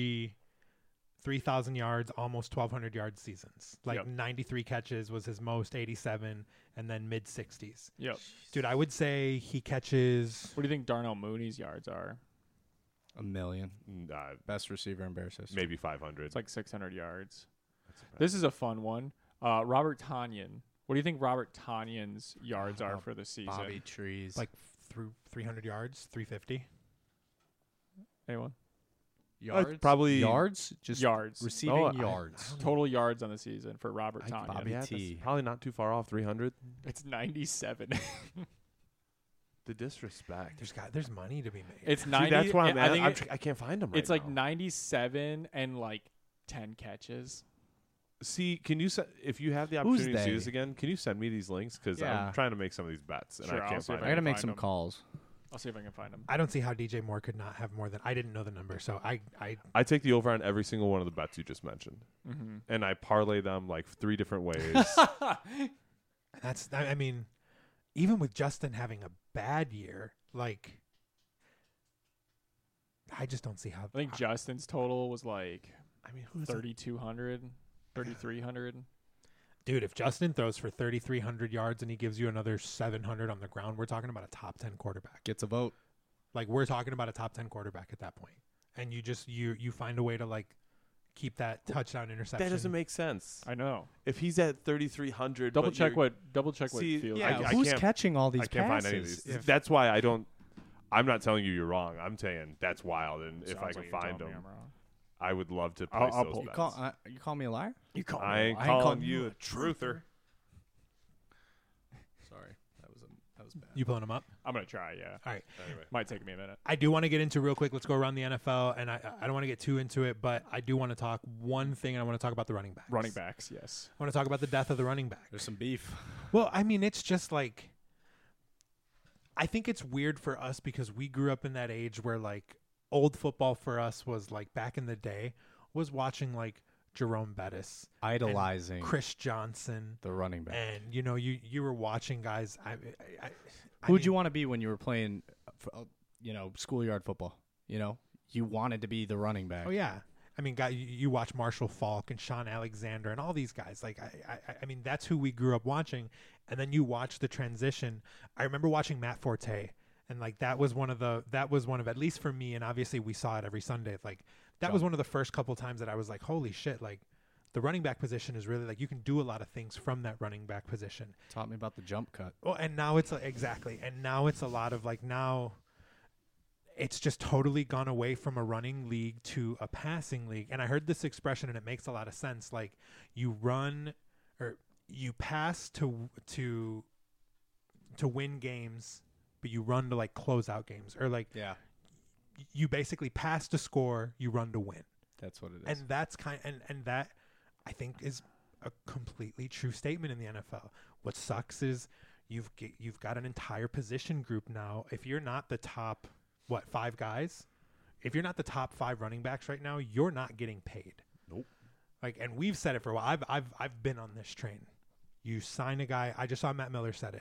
3,000 yards, almost 1,200 yard seasons. Like Yep. 93 catches was his most, 87, and then mid 60s. Yep. Dude, I would say he catches. What do you think Darnell Mooney's yards are? 1 million. Uh, Best receiver in Bears history. maybe 500. It's like 600 yards. This is a fun one. Robert Tonyan. What do you think Robert Tonyan's yards are for the season? Bobby Trees. Like through 300 yards, 350. Anyone? yards? probably- yards? Just Yards. receiving Oh, yards. Total yards on the season for Robert Tonyan. Bobby yeah, T. that's probably not too far off 300. It's 97. The disrespect. There's money to be made. It's See, 90. that's why I'm I think I can't find them right it's like now. 97 and like 10 catches. See, can you if you have the Who's opportunity to see they? this again, can you send me these links? Because Yeah. I'm trying to make some of these bets, and Sure, I I'll can't see if find I got to them. make find some them. calls. I'll see if I can find them. I don't see how DJ Moore could not have more than. I didn't know the number, so I I take the over on every single one of the bets you just mentioned, Mm-hmm. and I parlay them like 3 different ways. that's. I mean, even with Justin having a bad year, like, I just don't see how. I think Justin's total was like I mean, who's 3,200, 3,300. Dude, if Justin throws for 3,300 yards and he gives you another 700 on the ground, we're talking about a top 10 quarterback. Gets a vote. Like, we're talking about a top 10 quarterback at that point. And you just you find a way to like keep that touchdown interception. That doesn't make sense. I know. If he's at 3,300, Double but check you're- what See, field. Yeah, I who's can't- catching all these I can't passes? find any of these. If- That's why I don't. I'm not telling you you're wrong. I'm saying that's wild, and if I Sounds can like you're find telling me them, I'm wrong. I would love to I'll place those pull- bets. You call me a liar? You call I ain't calling you a truther. Sorry, that was bad. You pulling them up? I'm gonna try. Yeah. All right. Anyway, Might take me a minute. I do want to get into real quick. Let's go around the NFL, and I don't want to get too into it, but I do want to talk one thing, and I want to talk about the running backs. Running backs, yes. I want to talk about the death of the running back. There's some beef. Well, I mean, it's just like, I think it's weird for us because we grew up in that age where like old football for us was like back in the day was watching like Jerome Bettis, Idolizing Chris Johnson, the running back. and you were watching guys. Who'd you want to be when you were playing, schoolyard football? You wanted to be the running back. Oh yeah. I mean, you watch Marshall Faulk and Sean Alexander and all these guys. Like, I mean, that's who we grew up watching. And then you watch the transition. I remember watching Matt Forte, and like that was one of at least for me, and obviously we saw it every Sunday. Like that was one of the first couple times that I was like, holy shit! Like the running back position is really like you can do a lot of things from that running back position. Taught me about the jump cut. Well, and now it's exactly, and now it's a lot of like now. It's just totally gone away from a running league to a passing league. And I heard this expression and it makes a lot of sense. Like you run or you pass to win games, but you run to like close out games, or like you basically pass to score, you run to win. That's what it is. And that's and that I think is a completely true statement in the NFL. What sucks is you've got an entire position group now. If you're not the top 5 guys, if you're not the top 5 running backs right now, you're not getting paid. Nope. Like, and we've said it for a while. I've been on this train. You sign a guy. I just saw Matt Miller said it.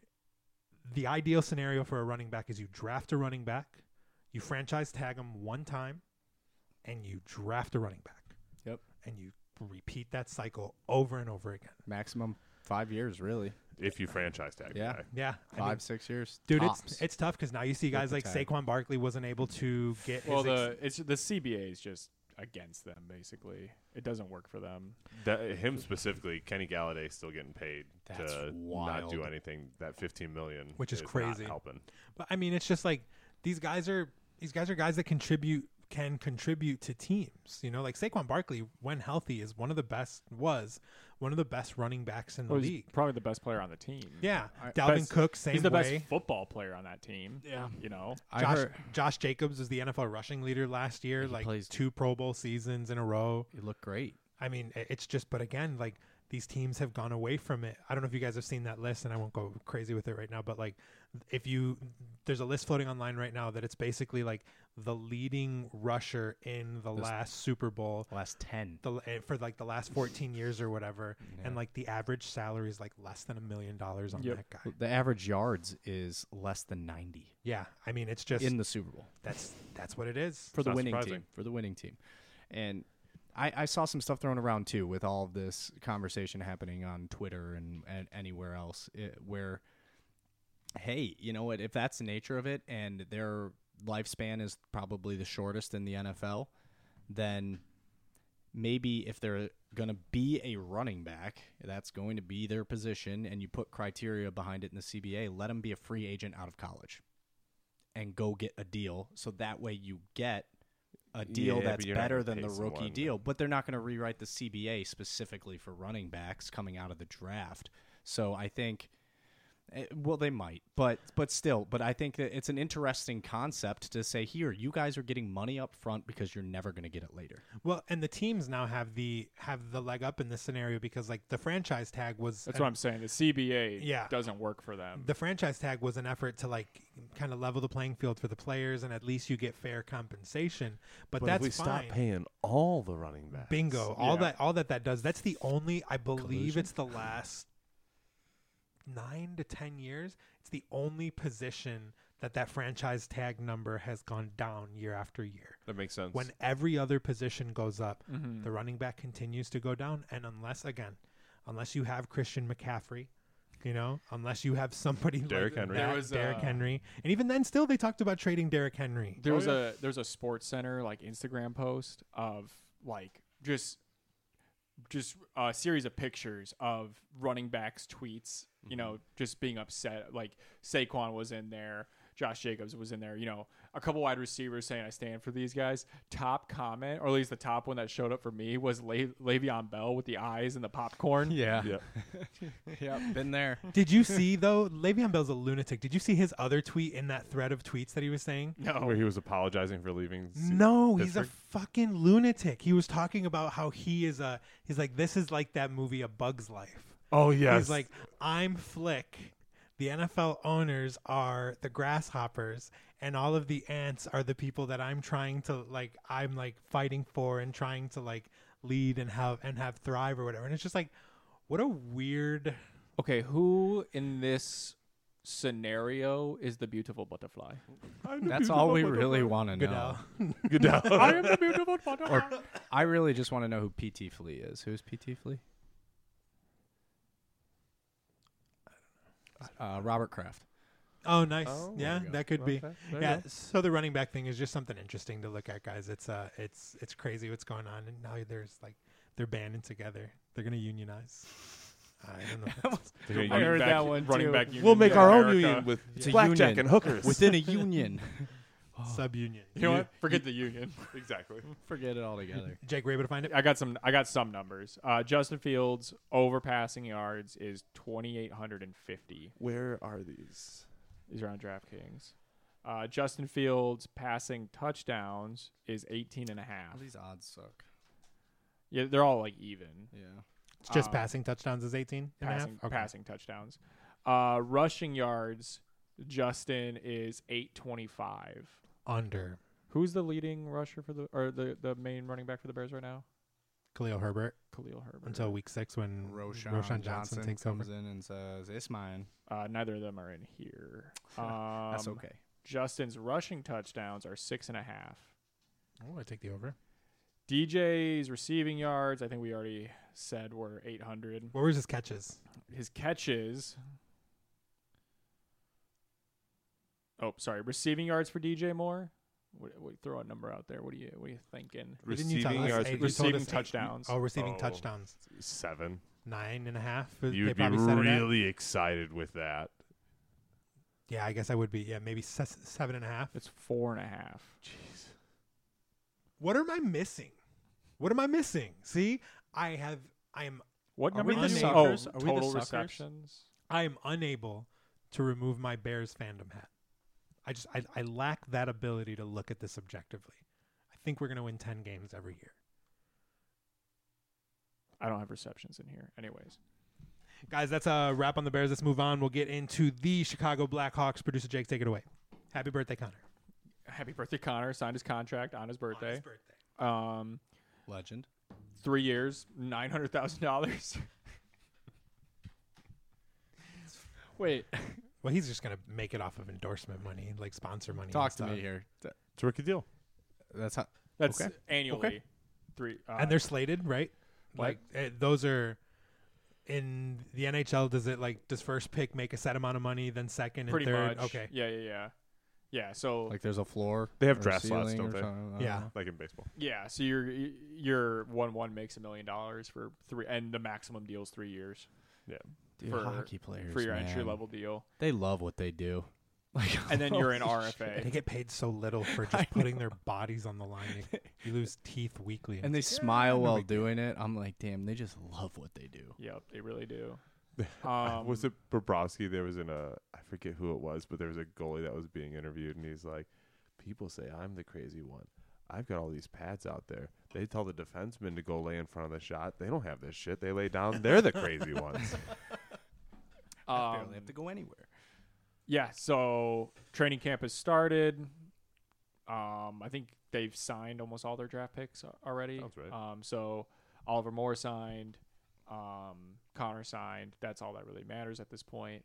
The ideal scenario for a running back is you draft a running back, you franchise tag him one time, and you draft a running back. Yep. And you repeat that cycle over and over again. Maximum 5 years, really. If you franchise tag, the guy. Yeah. 5-6 years, Dude, tops. it's tough because now you see guys the like tag. Saquon Barkley wasn't able to get. Well, the CBA is just against them basically. It doesn't work for them. Him specifically, Kenny Galladay still getting paid That's to wild. not do anything. That $15 million, Which is not crazy. helping. But I mean, it's just like these guys are guys that can contribute to teams. Like Saquon Barkley, when healthy, is one of the best running backs in the Well, he's league. probably the best player on the team. Yeah, I- Dalvin Best- Cook, same He's the way. best football player on that team. Yeah. I heard Josh Jacobs was the NFL rushing leader last year, He like plays- 2 Pro Bowl seasons in a row. it looked great. I mean, it's just, but again, like these teams have gone away from it. I don't know if you guys have seen that list, and I won't go crazy with it right now, but like there's a list floating online right now that it's basically like the leading rusher in the last Super Bowl, Last 10. for like the last 14 years or whatever. Yeah. And like the average salary is like less than $1 million on Yep. that guy. The average yards is less than 90 Yeah. I mean, it's just, in the Super Bowl that's what it is. for the not winning surprising. team. For the winning team. And I saw some stuff thrown around too with all of this conversation happening on Twitter and anywhere else where, hey, you know what? If that's the nature of it and their lifespan is probably the shortest in the NFL, then maybe if they're going to be a running back, that's going to be their position, and you put criteria behind it in the CBA, let them be a free agent out of college and go get a deal. So that way you get a deal Yeah, that's but you're not better gonna than pay the rookie someone. deal. But they're not going to rewrite the CBA specifically for running backs coming out of the draft. So I think, well, they might, but still. But I think that it's an interesting concept to say, here, you guys are getting money up front because you're never going to get it later. Well, and the teams now have the leg up in this scenario because like the franchise tag was That's what I'm saying. The CBA Yeah. doesn't work for them. the franchise tag was an effort to like kind of level the playing field for the players, and at least you get fair compensation. But But that's if we fine. stop paying all the running backs, Bingo. Yeah. All that does. That's the only, I believe Collusion? it's the last 9 to 10 years. It's the only position that franchise tag number has gone down year after year. that makes sense. When every other position goes up, Mhm. the running back continues to go down. And unless you have Christian McCaffrey, unless you have somebody Derrick like Henry. that, There was, Derrick Henry. And even then still they talked about trading Derrick Henry. There was a Sports Center like Instagram post of like just a series of pictures of running backs' tweets. Just being upset. Like Saquon was in there, Josh Jacobs was in there. a couple wide receivers saying I stand for these guys. Top comment, or at least the top one that showed up for me, was Le'Veon Bell with the eyes and the popcorn. Yeah. Yeah. Yeah. Been there. Did you see though? Le'Veon Bell's a lunatic. Did you see his other tweet in that thread of tweets that he was saying? No. Where he was apologizing for leaving. No, he's a Pittsburgh? fucking lunatic. He was talking about how he's like, this is like that movie A Bug's Life. Oh yes. He's like, I'm Flick. The NFL owners are the grasshoppers, and all of the ants are the people that I'm trying to I'm fighting for and trying to lead and have thrive or whatever. And it's just like, what a weird. Okay, who in this scenario is the beautiful butterfly? That's all we really want to know. Goodell. Good now. I am the beautiful butterfly. Or I really just want to know who PT Flea is. Who's PT Flea? Robert Kraft. Oh, nice. Oh, yeah, there we go. that could be. Okay, there you Yeah. go. So the running back thing is just something interesting to look at, guys. It's crazy what's going on, and now there's they're banding together. They're gonna unionize. I don't know. They're I heard back- that one running too. back union We'll in make our own America union with It's a blackjack union. and hookers Within a union. Sub-union. You know what? Forget the union. Exactly. Forget it altogether. Jake, were you able to find it? I got some numbers. Justin Fields over passing yards is 2,850. Where are these? These are on DraftKings. Justin Fields passing touchdowns is 18 and a half. These odds suck. Yeah, they're all even. Yeah. It's just passing touchdowns is 18 and a half? Passing Okay. passing touchdowns. Rushing yards, Justin is 825. Under Who's the leading rusher for the main running back for the Bears right now? Khalil Herbert Khalil Herbert. until week 6 when Roshan Johnson takes over. comes in and says, "It's mine." Neither of them are in here. That's okay. Justin's rushing touchdowns are 6.5. Oh, I take the over. DJ's receiving yards, I think we already said were 800. What was his catches? His catches. Oh, sorry. Receiving yards for DJ Moore. What, throw a number out there. What are you thinking? Didn't you tell Receiving us yards. eight? You told Receiving us eight. touchdowns. Oh, receiving Oh. touchdowns. 7. 9.5. They You'd be probably set it at. really excited with that. Yeah, I guess I would be. Yeah, maybe 7.5. It's 4.5. Jeez. What am I missing? What am I missing? See, I am What Are number we did the you suckers? Oh, Are we the total suckers? receptions. unable to remove my Bears fandom hat. I lack that ability to look at this objectively. I think we're going to win 10 games every year. I don't have receptions in here. Anyways. Guys, that's a wrap on the Bears. Let's move on. We'll get into the Chicago Blackhawks. Producer Jake, take it away. Happy birthday, Connor. Happy birthday, Connor. Signed his contract on his birthday. On his birthday. Legend. 3 years, $900,000. Wait. Well, he's just going to make it off of endorsement money, like sponsor money. Talk and to stuff. me here. It's a rookie deal. That's how. That's Okay. annually. Okay. 3. And they're slated, right? What? Like those are in the NHL. Does first pick make a set amount of money, then second and pretty third? much. Okay. Yeah. So Like there's a floor. They have or draft slots, ceiling don't or they? something? Yeah. Like in baseball. yeah. So your 1-1 makes $1 million for 3, and the maximum deal is 3 years Dude, for- hockey players, for your man, entry level deal, They love what they do. Like, and then you're in holy shit. RFA. They get paid so little for just putting their bodies on the line. You lose teeth weekly. And they It's- smile no while big deal. doing it. I'm like, damn, they just love what they do. Yep, they really do. Was it Bobrovsky? There was I forget who it was, but there was a goalie that was being interviewed, and he's like, people say I'm the crazy one. I've got all these pads out there. They tell the defenseman to go lay in front of the shot. They don't have this shit. They lay down. They're the crazy ones. I barely have to go anywhere. Yeah, so training camp has started. I think they've signed almost all their draft picks already. Sounds right. So Oliver Moore signed, Connor signed. That's all that really matters at this point.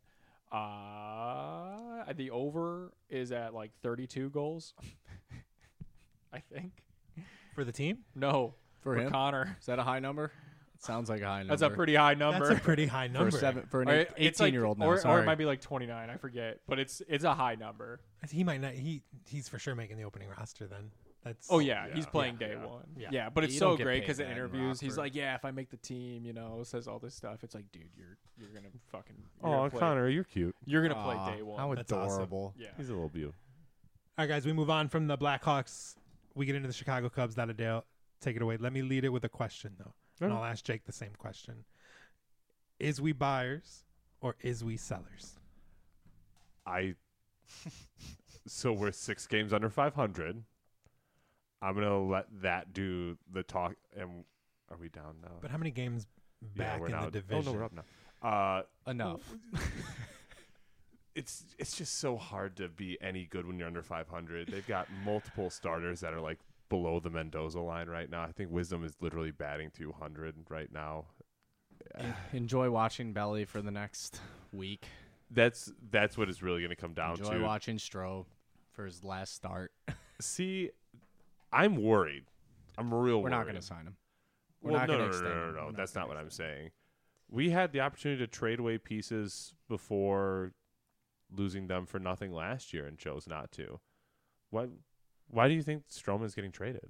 The over is at like 32 goals. I think. For the team? No, For him? Connor. Is that a high number? It sounds like a high number. That's a pretty high number. That's a pretty high for number. an Or it's like- 18-year-old now. or Sorry. it might be like 29. I forget, but it's a high number. He might not. He's for sure making the opening roster then. That's. Oh yeah, Yeah. he's playing Yeah. day Yeah. one. Yeah. Yeah, but it's You so don't get great paid because in that in interviews he's Rockford. like, "Yeah, if I make the team, says all this stuff." It's like, dude, you're gonna fucking. Oh, Connor, you're cute. You're gonna Aw, play day one. How That's awesome. adorable. yeah. He's a little beautiful. All right, guys, we move on from the Blackhawks. We get into the Chicago Cubs. That'll Dale, take it away. Let me lead it with a question, though. And I'll ask Jake the same question. Is we buyers or is we sellers? So we're 6 games under 500. I'm going to let that do the talk. And are we down now? But how many games back we're in now, the division? Oh, no, we're up now. Enough. It's just so hard to be any good when you're under 500. They've got multiple starters that are like below the Mendoza line right now. I think Wisdom is literally batting 200 right now. Enjoy watching Belly for the next week. That's what it's really going to come down Enjoy to. watching Stroh for his last start. See, I'm worried. I'm real We're worried. not going to sign him. We're Well, not no, going to no, extend no, him. no. We're That's not what I'm extend him. saying. We had the opportunity to trade away pieces before losing them for nothing last year and chose not to. Why do you think Stroman's getting traded?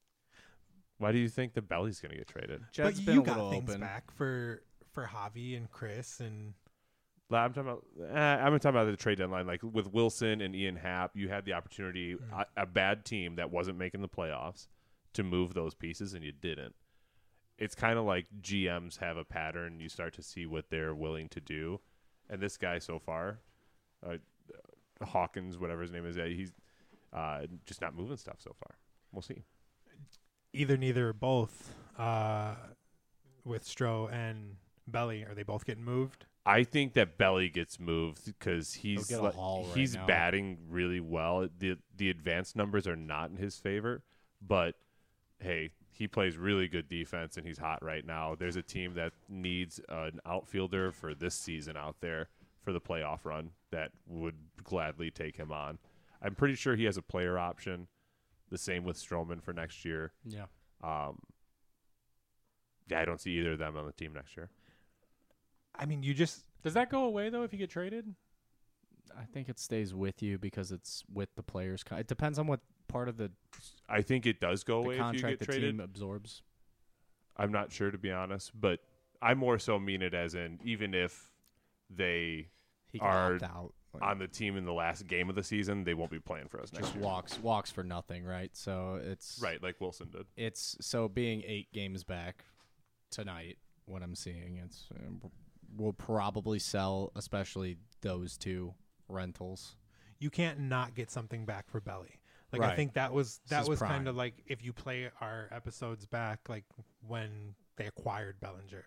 Why do you think the Belly's going to get traded? Jed's but been you a got little things open. back for Javi and Chris and I'm talking about the trade deadline. Like with Wilson and Ian Happ, you had the opportunity, a bad team that wasn't making the playoffs, to move those pieces, and you didn't. It's kind of like GMs have a pattern. You start to see what they're willing to do. And this guy so far, Hawkins, whatever his name is, he's just not moving stuff so far. We'll see. either, neither, or both with Stroh and Belly. Are they both getting moved? I think that Belly gets moved because he's He'll get a haul right he's now. batting really well. The advanced numbers are not in his favor, but hey, he plays really good defense and he's hot right now. There's a team that needs an outfielder for this season out there for the playoff run that would gladly take him on. I'm pretty sure he has a player option. The same with Stroman for next year. Yeah. I don't see either of them on the team next year. I mean, you just Does that go away though if you get traded? I think it stays with you because it's with the players. It depends on what part of the I think it does go away if you contract get the traded. team absorbs. I'm not sure, to be honest, but I more so mean it as in even if they He can are opt out. Like, on the team in the last game of the season, they won't be playing for us next just year. walks for nothing, right? So it's Right, like Wilson did. It's so being 8 games back tonight. What I'm seeing, it's we'll probably sell, especially those 2 rentals. you can't not get something back for Belly. Like I Right. think that was his kind prime. of like if you play our episodes back, like when they acquired Bellinger,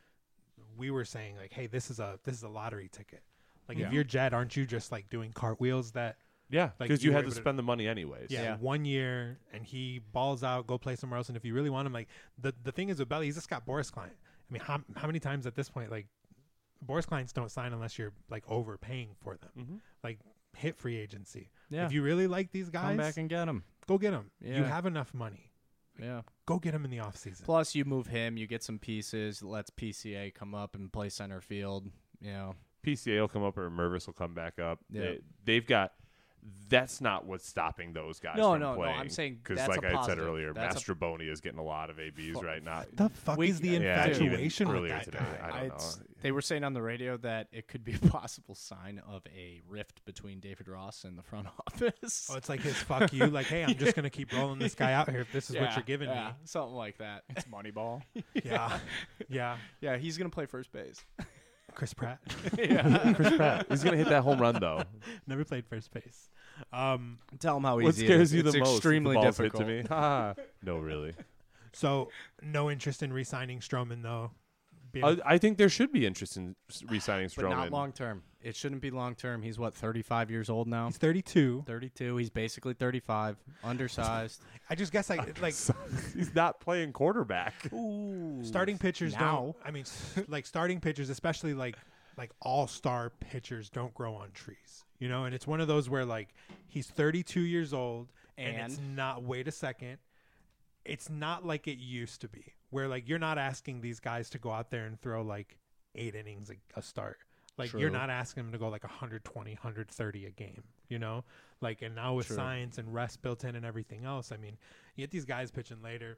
we were saying like, hey, this is a lottery ticket. Like Yeah. if you're Jed, aren't you just like doing cartwheels that Yeah, Like, because you you were had to able to- spend the money anyways. Yeah. 1 year and he balls out, go play somewhere else. And if you really want him, like the thing is with Belly, he's just got Boris Klein. I mean, how many times at this point, like Boris Clients don't sign unless you're like overpaying for them. Mm-hmm. Like hit free agency. Yeah. If you really like these guys, Come back and get him. go get them. You Yeah. have enough money. Yeah. Go get them in the offseason. Plus, you move him, you get some pieces. Lets PCA come up and play center field. You know. PCA will come up or Mervis will come back up. Yeah. They've got. That's not what's stopping those guys No, from no, no, playing. I'm saying because, that's like a I said positive. earlier, That's Mastrobuoni is getting a lot of ABs right now. The fuck is the Yeah, even infatuation with earlier that today, guy? I don't know. They were saying on the radio that it could be a possible sign of a rift between David Ross and the front office. Oh, it's like his fuck you. Like, hey, I'm just gonna keep rolling this guy out here if this is what you're giving yeah, something like that. It's Moneyball. me. Yeah, yeah. Yeah, he's gonna play first base. Chris Pratt Yeah, Chris Pratt. He's gonna hit that home run though. never played first base. tell him how What easy scares it you is. the It's most? extremely the ball's hit difficult. to me. Ha. No, really. So no interest in re-signing Stroman though. Being- I think there should be interest in re-signing But Stroman. not long term. It shouldn't be long term. He's what, 35 years old now? he's 32. 32. He's basically 35, undersized. I just guess like He's not playing quarterback. starting pitchers Now. don't. I mean, like starting pitchers, especially like all-star pitchers, don't grow on trees. You know, and it's one of those where like he's 32 years old, and it's not. Wait a second. It's not like it used to be, where like you're not asking these guys to go out there and throw like 8 innings a start. Like you're True. not asking them to go like 120, 130 a game. You know, like and now with True. science and rest built in and everything else, I mean, you get these guys pitching later.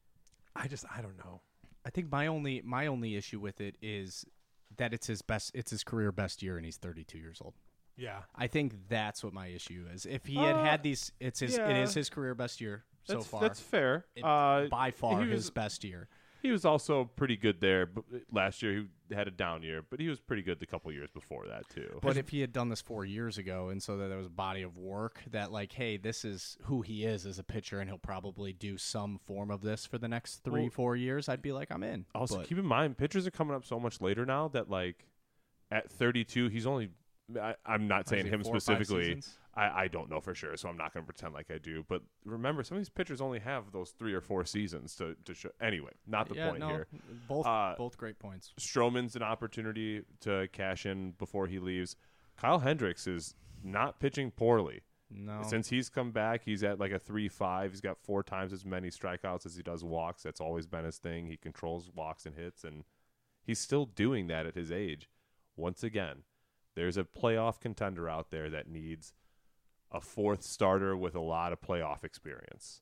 I don't know. I think my only issue with it is that it's his career best year, and he's 32 years old. Yeah. I think that's what my issue is. If he had these, it is his career best year so far. That's fair. By far he was- his best year. He was also pretty good there. But last year he had a down year, but he was pretty good the couple years before that too. But if he had done this 4 years ago, and so that there was a body of work that, like, hey, this is who he is as a pitcher, and he'll probably do some form of this for the next 3-4 years, I'd be like, I'm in. Also, But keep in mind, pitchers are coming up so much later now that, like, at 32, he's only. I'm not saying him 4 or 5 specifically. seasons? I don't know for sure, so I'm not going to pretend like I do. But remember, some of these pitchers only have those 3 or 4 seasons to show. Anyway, not the point here. Both great points. Stroman's an opportunity to cash in before he leaves. Kyle Hendricks is not pitching poorly. No. Since he's come back, he's at like a 3.5. He's got 4 times as many strikeouts as he does walks. That's always been his thing. He controls walks and hits, and he's still doing that at his age. Once again, there's a playoff contender out there that needs a 4th starter with a lot of playoff experience.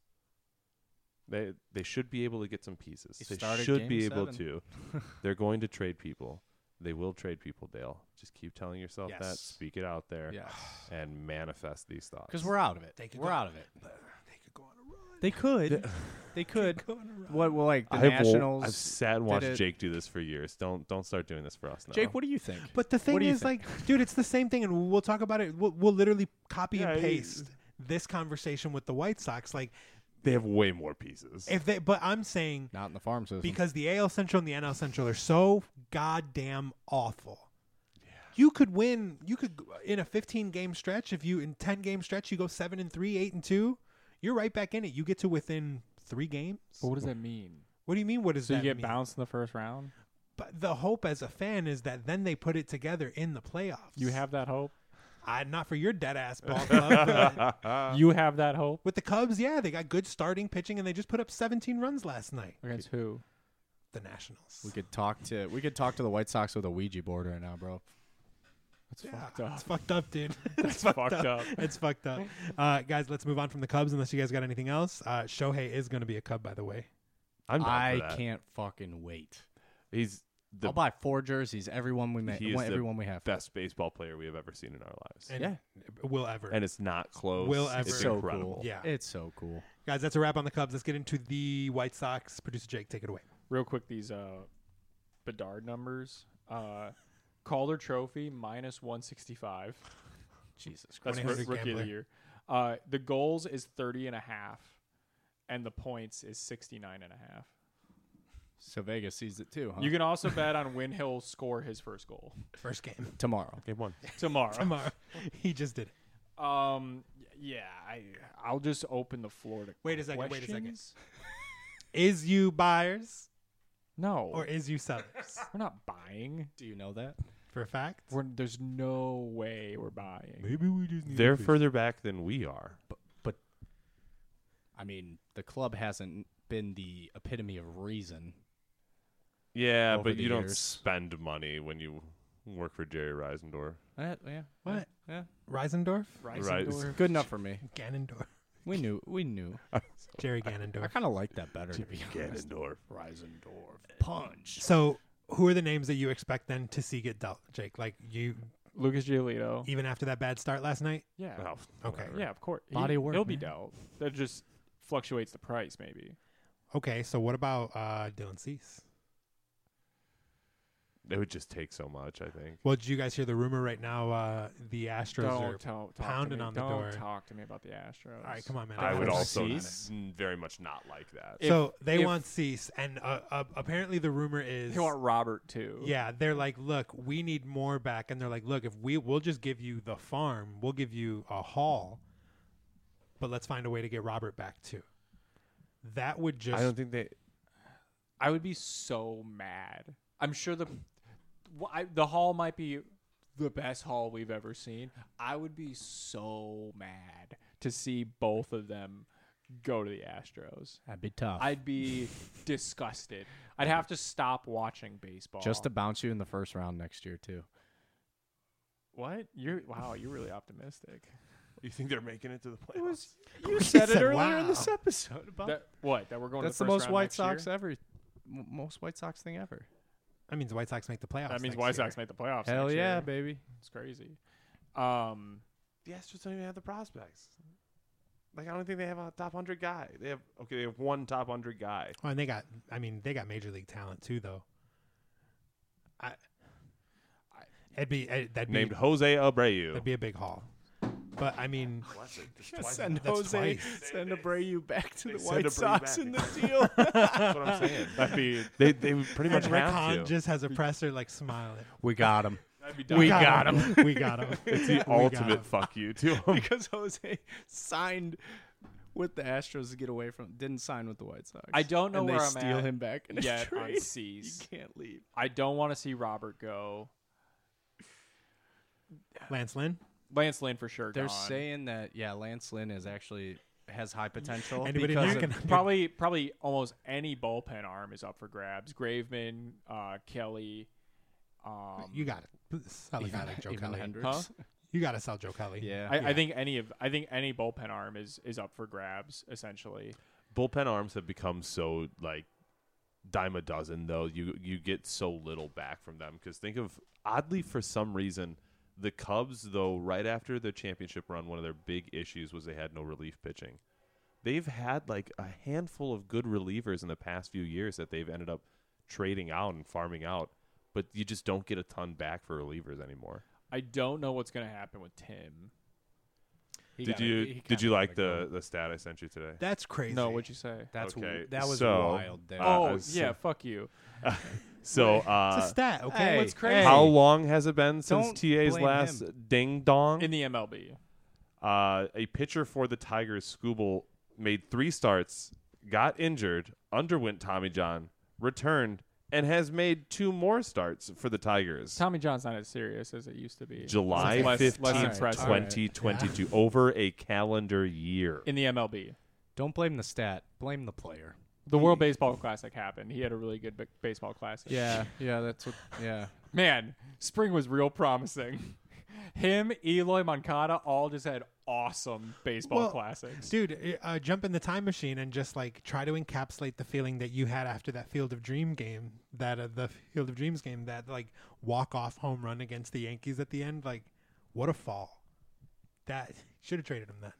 They should be able to get some pieces. He They started should Game be able 7. to. They're going to trade people. They will trade people, Dale. Just keep telling yourself that. Yes. Speak it out there. Yes. And manifest these thoughts. Because we're out of it. They could We're go- out of it. They could go on a run. They could. They could. Go on a run. What? Well, like the I've Nationals. I've sat and did watched it. Jake do this for years. Don't start doing this for us now. Jake, what do you think? But the What thing do you is, think? like, dude, it's the same thing, and we'll talk about it. We'll literally copy Yeah, and paste this conversation with the White Sox. Like, they have way more pieces. but I'm saying Not in the farm system. because the AL Central and the NL Central are so goddamn awful. You could win. You could in a 15-game stretch. If you in 10-game stretch, you go 7-3, 8-2. You're right back in it. You get to within 3 games. But what does that mean? What do you mean? What does So that you get mean? bounced in the first round? But the hope as a fan is that then they put it together in the playoffs. You have that hope? Not for your dead ass ball club. but You have that hope? with the Cubs, yeah, they got good starting pitching, and they just put up 17 runs last night. Against who? The Nationals. we could talk to the White Sox with a Ouija board right now, bro. That's Yeah, fucked up. it's fucked up, dude. That's fucked up. It's fucked up. Guys, let's move on from the Cubs unless you guys got anything else. Shohei is going to be a Cub, by the way. I'm down I for that. can't fucking wait. He's the I'll buy 4 jerseys. Everyone we He is the everyone we have. best baseball player we have ever seen in our lives. And Yeah. will ever. And it's not close. Will ever. It's so incredible. cool. Yeah. It's so cool. Guys, that's a wrap on the Cubs. Let's get into the White Sox. Producer Jake, take it away. Real quick, these Bedard numbers. Calder Trophy, minus 165. Jesus That's Christ. 100 rookie of gambler. the year. The goals is 30.5, and the points is 69.5. So Vegas sees it too, huh? You can also bet on when he'll score his first goal First game. tomorrow. Game 1. tomorrow. Tomorrow. He just did it. Yeah, I'll just open the floor to Wait a second. questions. Is you buyers No, or is you sellers? we're not buying. Do you know that? For a fact? There's no way we're buying. Maybe we just need They're to fish. further back than we are. But I mean, the club hasn't been the epitome of reason. Yeah, Over but the you don't years. spend money when you work for Jerry Reisendorf. Yeah. What? Yeah. Reisendorf? Reisendorf. Good enough for me. Ganondorf. We knew. Jerry I Ganondorf. kind of like that better, to be honest. Ganondorf. Reisendorf. Punch. So, who are the names that you expect then to see get dealt, Jake? Like you, Lucas Giolito. even after that bad start last night? Yeah. Oh, Okay. Yeah, of course. Body work, He'll be man. dealt. That just fluctuates the price, maybe. Okay, so what about Dylan Cease? It would just take so much, I think. Well, did you guys hear the rumor right now? The Astros are talk pounding to me. on the Don't door. talk to me about the Astros. All right, come on, man. I got would it. also Cease? very much not like that. So they if- want Cease, and apparently the rumor is They want Robert too. yeah, they're like, look, we need more back, and they're like, look, if we'll just give you the farm, we'll give you a haul, but let's find a way to get Robert back too. That would just I don't think they. I would be so mad. I'm sure the haul might be the best haul we've ever seen. I would be so mad to see both of them go to the Astros. That'd be tough. I'd be disgusted. I'd have to stop watching baseball. Just to bounce you in the first round next year, too. what? You're really optimistic. You think they're making it to the playoffs? You said it earlier in this episode about That we're going that's to the the most first round White next Sox year? ever. Most White Sox thing ever. that means the White Sox make the playoffs. That means next White year. Sox make the playoffs. Hell next yeah, year. baby. It's crazy. The Astros don't even have the prospects. Like, I don't think they have a top 100 guy. They have one top 100 guy. Oh, and they got major league talent too, though. That'd be Named Jose Abreu. That'd be a big haul. But I mean, Send That's Jose, twice. send Abreu back to the They White send Abreu Sox back. in the deal. That's what I'm saying. That'd be they pretty much and Rick have Hahn to. just has a presser like smiling. We got him. That'd be We dumb. got him. We got him. It's the We got ultimate him. fuck you to him. Because Jose signed with the Astros to get away from. Didn't sign with the White Sox. I don't know and where they I'm steal at him back in a yet trade. on C's. You can't leave. I don't want to see Robert go. Lance Lynn. Lance Lynn for sure. They're gone. saying that Lance Lynn has high potential. Anybody because knocking of- on probably almost any bullpen arm is up for grabs. Graveman, Kelly. You got it. Sell a guy like Joe even Kelly. Hendricks. You got to sell Joe Kelly. Yeah. I think any bullpen arm is up for grabs essentially. Bullpen arms have become so like dime a dozen though. You get so little back from them because think of oddly for some reason the Cubs though right after the championship run one of their big issues was they had no relief pitching. They've had like a handful of good relievers in the past few years that they've ended up trading out and farming out, but you just don't get a ton back for relievers anymore. I don't know what's going to happen with Tim. Did you like the stat I sent you today? That's crazy. No, what'd you say? That's Okay, that was so, wild. There. Oh so- yeah, fuck you. So It's a stat, okay? hey, What's crazy? how long has it been since Don't TA's blame last him. ding dong? In the MLB. A pitcher for the Tigers, Skubal, made 3 starts, got injured, underwent Tommy John, returned, and has made 2 more starts for the Tigers. Tommy John's not as serious as it used to be. July It's less 15th, impressive. 2022, over a calendar year. In the MLB. Don't blame the stat. Blame the player. The World Baseball Classic happened. He had a really good baseball classic. Yeah, that's what. Yeah. Man, spring was real promising. Him, Eloy Moncada, all just had awesome baseball Well, classics. Dude, jump in the time machine and just like try to encapsulate the feeling that you had after that Field of Dream game, the Field of Dreams game, that like walk-off home run against the Yankees at the end. Like, what a fall! That should have traded him then.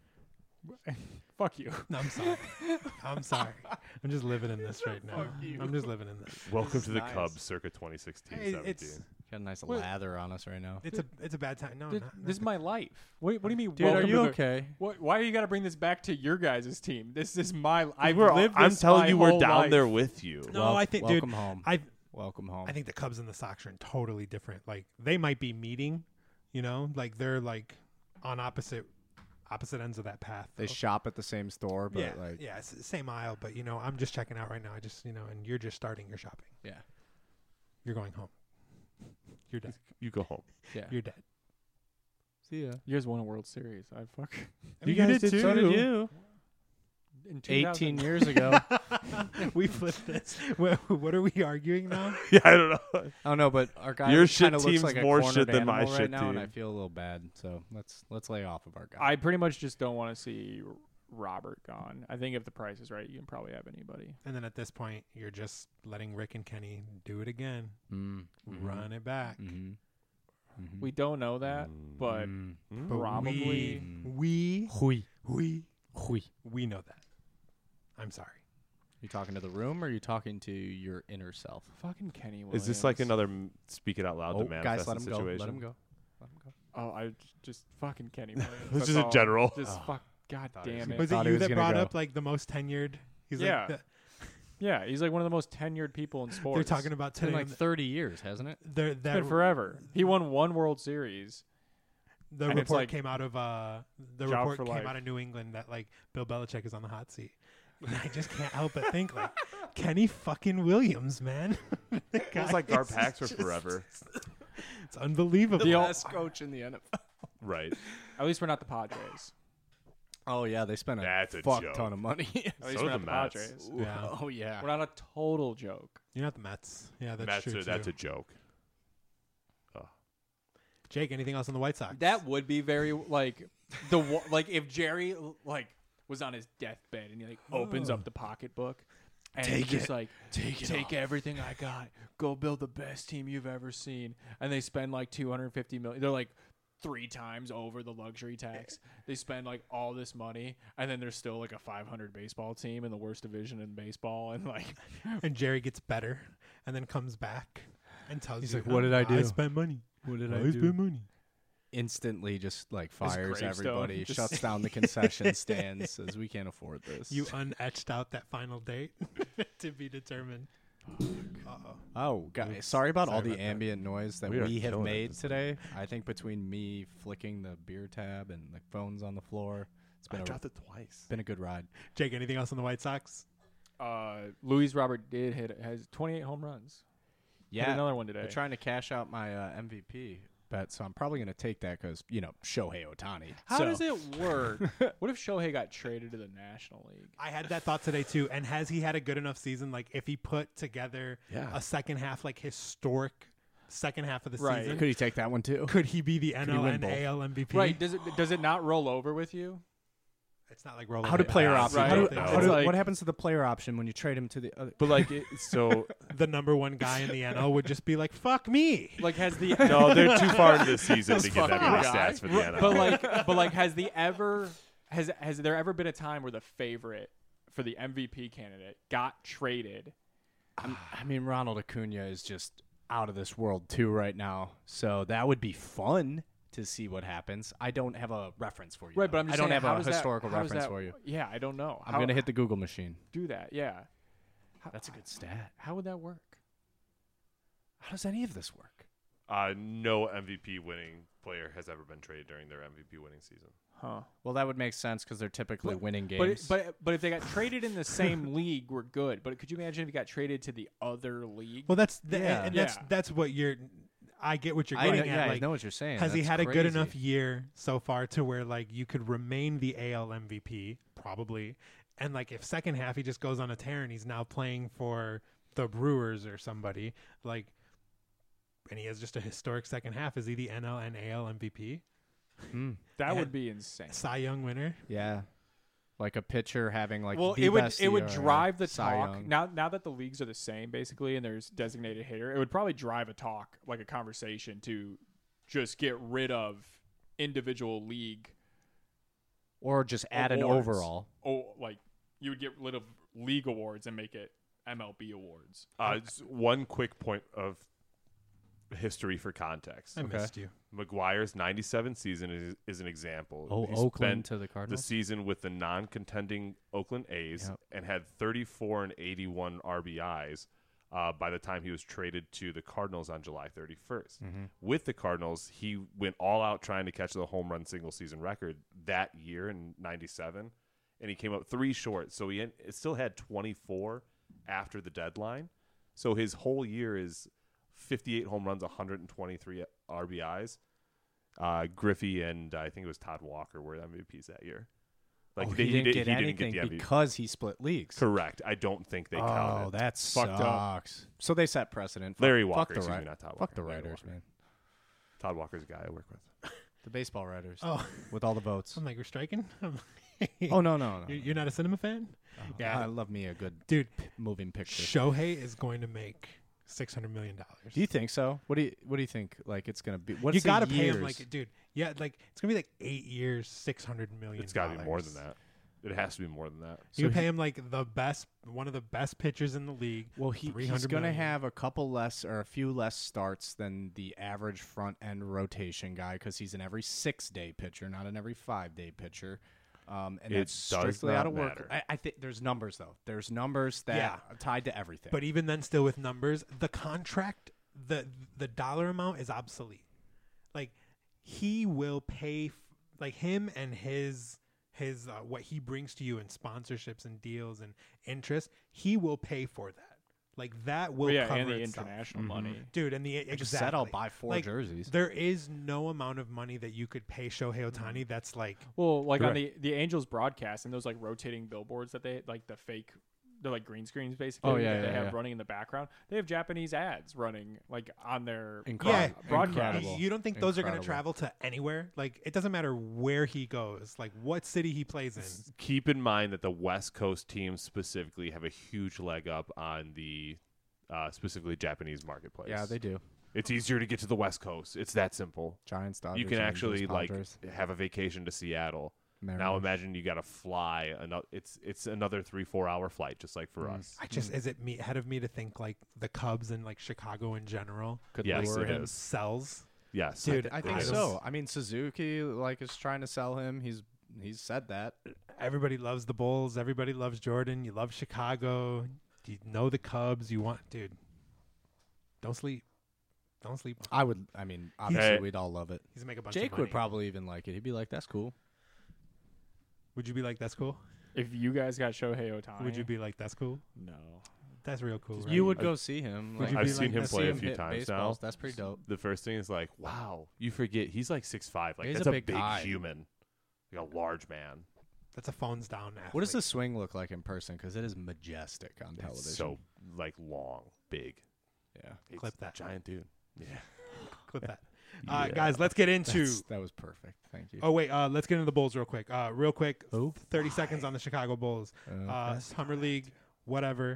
Fuck you. No, I'm sorry. I'm sorry. I'm just living in this right now. I'm just living in this. Welcome This to is the nice. Cubs circa 2016 Hey, 17. it's Got a nice What? lather on us right now. it's a bad time. No, This, not this is my life. What do you mean? Dude, are welcome you to the- okay? Why are you got to bring this back to your guys' team? This is my. I've We're all- lived I'm this telling my you, we're whole down life. there with you. No, I think, dude, welcome home. Welcome home. I think the Cubs and the Sox are totally different. Like they might be meeting, like they're like on opposite ends of that path. they though. shop at the same store, but yeah, it's the same aisle. But I'm just checking out right now. I just and you're just starting your shopping. yeah. You're going home. You're dead. You go home. Yeah. You're dead. See ya. You guys won a World Series. I fuck. You guys did So did you. In 18 years ago. We flipped this. What are we arguing now? Yeah, I don't know. I don't know, but our guy Your shit kinda looks team's like a more cornered shit than my animal right shit now, and I team. feel a little bad. So let's lay off of our guy. I pretty much just don't want to see Robert gone. I think if the price is right, you can probably have anybody. And then at this point, you're just letting Rick and Kenny do it again. Run it back. Mm-hmm. We don't know that, but But probably. we know that. I'm sorry. You talking to the room, or are you talking to your inner self? Fucking Kenny Williams. Is this like another speak it out loud to guys, manifest let him go. situation? Let him go. Let him go. Oh, I just fucking Kenny Williams. This That's is a all. general. Just fuck. God Thought he damn was it. Was Thought it he you was that gonna brought go. up like the most tenured? He's Yeah. like Yeah, he's like one of the most tenured people in sports. they're talking about It's been today. like 30 years, hasn't it? They're- It's that been forever. He won 1 World Series. the and it's report like came out of job for life. New England that like Bill Belichick is on the hot seat. And I just can't help but think like Kenny fucking Williams, man. It was like Gar Pax for forever. It's unbelievable. The best coach in the NFL. Right. At least we're not the Padres. Oh yeah, they spent That's a a fuck joke. ton of money. At least So we're do not the the Mets. Padres. Yeah. Oh yeah. We're not a total joke. You're not the Mets. Yeah, that's That's true. that's too. a joke. Jake, anything else on the White Sox? That would be very like like if Jerry like was on his deathbed and he like opens up the pocketbook and Take he's just it. like take everything I got, go build the best team you've ever seen, and they spend like $250 million. They're like 3 times over the luxury tax. They spend like all this money, and then there's still like a 500 baseball team in the worst division in baseball, and like, And Jerry gets better and then comes back and tells He's you, like, "What did I do? I spent money. What did I I do?" spent money. Instantly just like fires gravestone. everybody, Just- shuts down the concession stands, says we can't afford this. You unetched out that final date to be determined. Uh-oh. Oh, guys, sorry about all Sorry the about that. ambient noise that We are we have killing it made this today. I think between me flicking the beer tab and the phones on the floor, it's I been dropped it twice. been a good ride. Jake, anything else on the White Sox? Luis Robert has 28 home runs. Hit another one today. I'm trying to cash out my MVP bet, so I'm probably going to take that because, Shohei Ohtani. How So- does it work? What if Shohei got traded to the National League? I had that thought today too. And has he had a good enough season? Like if he put together Yeah. a second half, like historic second half of the Right. season, Could he take that one too? could he be the he NL win and both? AL MVP? Right? Does it not roll over with you? It's not like rolling. How do player Right. options? Right. How It's do- like- what happens to the player option when you trade him to the other? But like, so the number one guy in the NL would just be like, "Fuck me." Like has the no, they're too far into the season to This get that many fucking guy. stats for the NL. but like has there ever been a time where the favorite for the MVP candidate got traded? I mean, Ronald Acuna is just out of this world too right now, so that would be fun to see what happens. I don't have a reference for you. Right, though. but I'm just I don't saying, have how a does that- historical how does reference that- for you. Yeah, I don't know. I'm gonna hit the Google machine. do that. Yeah. That's a good stat. How would that work? How does any of this work? No MVP winning player has ever been traded during their MVP winning season. Huh. Well, that would make sense because they're typically winning But games. but if they got traded in the same league, we're good. But could you imagine if he got traded to the other league? Well, that's Yeah. and Yeah. that's what you're. I get what you're I getting know, at. yeah, I Like, know what you're saying. has he That's had a good crazy. enough year so far to where like you could remain the AL MVP probably, and like if second half he just goes on a tear and he's now playing for the Brewers or somebody like, and he has just a historic second half. Is he the NL and AL MVP? Hmm. that and- would be insane. Cy Young winner? Yeah, like a pitcher having like Well, the it would best it would ERA, drive the Cy talk. Young. Now that the leagues are the same basically, and there's designated hitter, it would probably drive a talk, like a conversation, to just get rid of individual league. or just add an awards. overall. Oh, like you would get rid of league awards and make it MLB awards. Just one quick point of history for context. I missed you. McGuire's 97 season is an example. Oh, He Oakland spent to the the Cardinals. season with the non-contending Oakland A's Yep. and had 34 and 81 RBIs by the time he was traded to the Cardinals on July 31st. Mm-hmm. With the Cardinals, he went all out trying to catch the home run single season record that year in 97, and he came up 3 short. So it still had 24 after the deadline. So his whole year is 58 home runs, 123 RBIs. Griffey and I think it was Todd Walker were MVPs that year. Like they- he didn't get he anything the MVP. because he split leagues. Correct. I don't think they Oh, counted. that Fucked sucks. So they set precedent. Fuck, Larry fuck Walker, the excuse me, ri- not Todd Fuck Walker. the Larry writers, Walker. man. Todd Walker's a guy I work with. The baseball writers. Oh, With all the votes. I'm like, we're striking. Oh no. You're not a cinema fan, Oh, yeah. I love me a good dude. moving picture. Shohei is going to make $600 million. Do you think so? What do you think? Like it's gonna be? What's You the got to pay him years? like, dude. Yeah, like it's gonna be like 8 years, $600 million. It's got to be more than that. It has to be more than that. You So pay him like one of the best pitchers in the league. Well, he's 300 going to million. have a couple less or a few less starts than the average front end rotation guy because he's an every 6-day pitcher, not an every 5-day pitcher. And It that's does strictly not out of work. matter. I think there's numbers though. There's numbers that Yeah. are tied to everything. But even then, still with numbers, the contract, the dollar amount is obsolete. Like he will pay, like him and his what he brings to you in sponsorships and deals and interest, he will pay for that. Like that will yeah, cover and the itself. international Mhm. money. Dude, and the I just exactly. said I'll buy 4 Like, jerseys. There is no amount of money that you could pay Shohei Ohtani that's like Well, like on Correct. the Angels broadcast and those like rotating billboards that they like the fake, they're like green screens basically. Oh, yeah, that they yeah, have yeah. running in the background. They have Japanese ads running like on their Incredible. broadcast. Incredible. You don't think those are going to Incredible. travel to anywhere? Like it doesn't matter where he goes, like what city he plays in. Keep in mind that the West Coast teams specifically have a huge leg up on the specifically Japanese marketplace. Yeah, they do. It's easier to get to the West Coast. It's that simple. Giants, Dodgers, You can Rangers, actually Padres, have a vacation to Seattle. Now Mariners. imagine you got to fly. It's another 3-4 hour flight, just like for us. I just is it me ahead of me to think like the Cubs and like Chicago in general could Yes, lure it him is. sells. Yes, Dude, I think it is. so. I mean, Suzuki like is trying to sell him. He's said that. Everybody loves the Bulls. Everybody loves Jordan. You love Chicago. You know the Cubs. You want, dude. Don't sleep. Don't sleep. I would. I mean, obviously, Hey. we'd all love it. He's gonna make a bunch Jake of money. would probably even like it. He'd be like, "That's cool." Would you be like, that's cool? If you guys got Shohei Ohtani, Would you be like, that's cool? No. That's real cool. Right? You would go see him. Would Like, you I've be seen like him that? play see a him few hit times baseballs. now. That's pretty dope. The first thing is like, wow, you forget he's like 6'5". Like He's that's a a big big guy. human, like a large man. That's a phones down athlete. What does the swing look like in person? Because it is majestic on television. It's so like long, big. yeah, It's Clip that. a giant dude. Yeah. Clip that. Yeah. Guys, let's get into. that was perfect. Thank you. Oh wait, let's get into the Bulls real quick. Real quick, Who? 30 seconds on the Chicago Bulls. Okay. Summer League, whatever.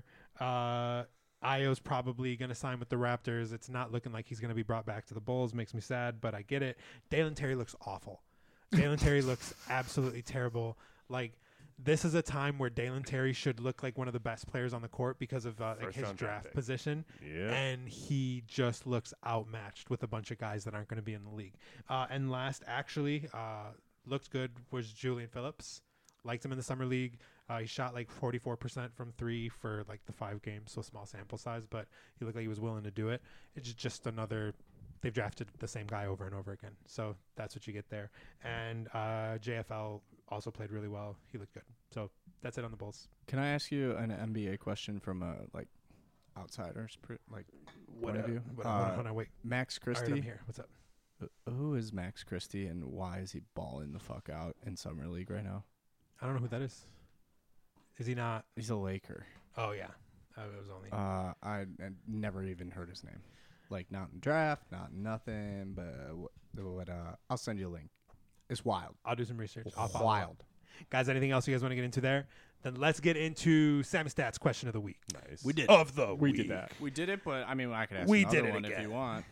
Io's probably going to sign with the Raptors. It's not looking like he's going to be brought back to the Bulls. Makes me sad, but I get it. Dalen Terry looks awful. Dalen Terry looks absolutely terrible. Like, this is a time where Dalen Terry should look like one of the best players on the court because of like First his round draft pick. position. Yeah. And he just looks outmatched with a bunch of guys that aren't going to be in the league. And last, actually, looked good was Julian Phillips. Liked him in the summer league. He shot like 44% from three for like the 5 games, so small sample size, but he looked like he was willing to do it. It's just another. They've drafted the same guy over and over again, so that's what you get there. And JFL also played really well. He looked good. So that's it on the Bulls. Can I ask you an NBA question from a like outsider's point of view? Hold on, wait. Max All right, Christie. I'm here. What's up? Who is Max Christie and why is he balling the fuck out in summer league right now? I don't know who that is. Is he not? He's a Laker. Oh yeah, it was only. I never even heard his name. Like not in draft, not in nothing. But I'll send you a link. It's wild. I'll do some research. I'll follow up. Wild. Guys, anything else you guys want to get into there? Then let's get into Sam Stats question of the week. Nice. We did. Of the We week. did that. We did it, but I mean, I could ask We another did it one if again. you want.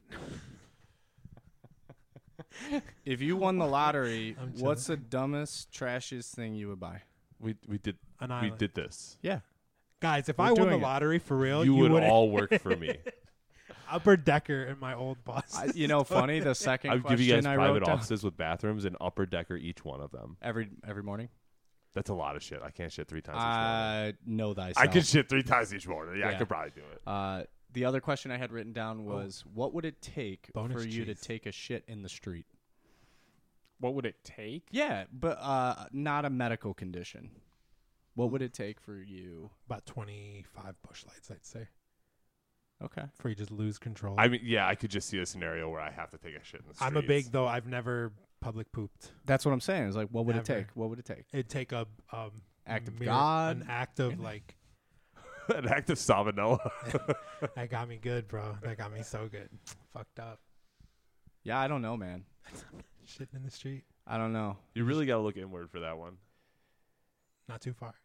If you won the lottery, I'm what's the dumbest, trashiest thing you would buy? We did An we island. did this. Yeah. Guys, if We're I won the doing it. lottery for real, You would would all work for me. Upper Decker and my old boss. You know, funny. The second I'd question give you guys I private wrote down offices with bathrooms and upper decker each one of them. every morning. That's a lot of shit. I can't shit 3 times each morning. Know thyself. I could shit 3 times each morning. Yeah, I Yeah. could probably do it. The other question I had written down was, what would it take Bonus for you to cheese. take a shit in the street? What would it take? Yeah, but not a medical condition. What would it take for you? About 25 bush lights, I'd say, Okay. before you just lose control. I mean, yeah, I could just see a scenario where I have to take a shit in the streets. I'm a big, though. I've never public pooped. That's what I'm saying. It's like, what would it Never. take? What would it take? It'd take a Act of mere- God? an act of like. an active salmonella. That got me good, bro. That got me so good. Fucked up. Yeah, I don't know, man. Shitting in the street. I don't know. You really got to look inward for that one. Not too far.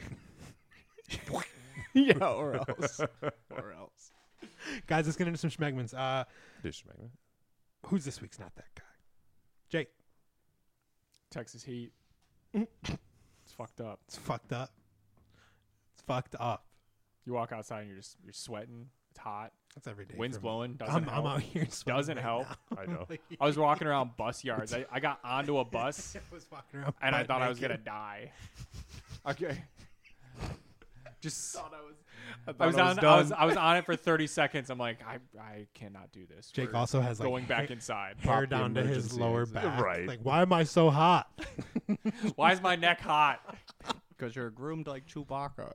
Yeah, or else. Or else. Guys, let's get into some schmegmans. Dish magnet. Who's this week's not that guy? Jake. Texas Heat. It's fucked up. It's fucked up. It's fucked up. You walk outside and you're sweating. It's hot. That's every day. Wind's for me. blowing. Doesn't I'm help. out here sweating Doesn't right help. now. I know. I was walking around bus yards. I got onto a bus I was walking around and I butt thought I was naked. gonna die. Okay. Just I was on it for 30 seconds. I'm like, I cannot do this. Jake We're also has like going back inside. hair Pop the down to his emergency lower exit. back. Right. Like, why am I so hot? Why is my neck hot? Because you're groomed like Chewbacca.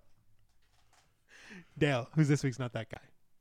Dale, who's this week's not that guy?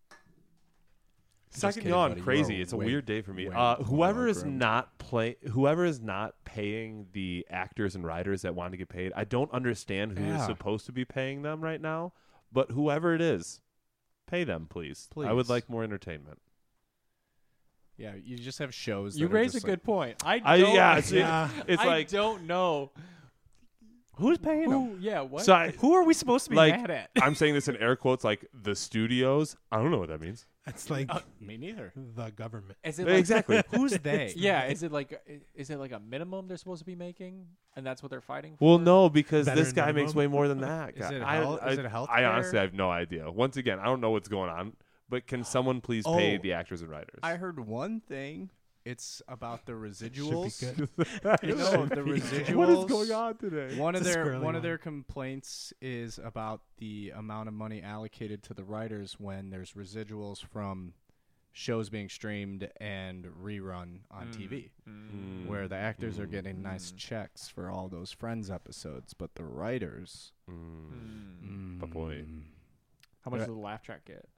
Second kidding, yawn, buddy. You crazy. are It's a way- weird day for me. way Whoever more is groomed. whoever is not paying the actors and writers that want to get paid, I don't understand who is Yeah. supposed to be paying them right now. But whoever it is, pay them, please. I would Please. like more entertainment. Yeah, you just have shows. You that are raised a just good point. I Yeah, don't, it's, Yeah. it's I like don't know who's paying them? who. Yeah, what? so. Who are we supposed to be Like, mad at? I'm saying this in air quotes, like the studios. I don't know what that means. It's like Me neither. the government. Is it like, Exactly. Who's they? Yeah, is it like a minimum they're supposed to be making, and that's what they're fighting for? Well, no, because Veteran this guy makes minimum? way more than that. Is guy. it I- health- I, is it healthcare? I honestly have no idea. Once again, I don't know what's going on. But can someone please pay Oh. the actors and writers? I heard one thing. It's about the residuals. Should be good. You know, the residuals. What is going on today? One of It's a their squirrely one one. of their complaints is about the amount of money allocated to the writers when there's residuals from shows being streamed and rerun on TV, where the actors are getting nice checks for all those Friends episodes, but the writers. But boy. How much Yeah. does the laugh track get?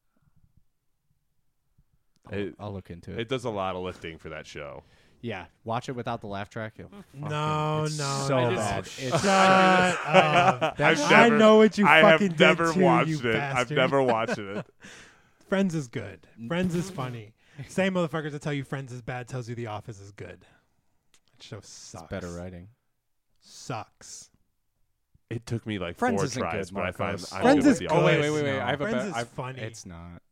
I'll look into it. It does a lot of lifting for that show. Yeah, watch it without the laugh track. No, It's no, so no. bad. Shut up. That's I know what you I fucking have never did too, watched you it. I've bastard. never watched it. Friends is good. Friends is funny. Same motherfuckers that tell you Friends is bad tells you The Office is good. That show sucks. It's better writing. Sucks. It took me like Friends 4 isn't tries, good, but I found Marcos. I Friends give is it the good. Oh wait, Office. wait, wait! No. I have Friends a is I've, funny. It's not.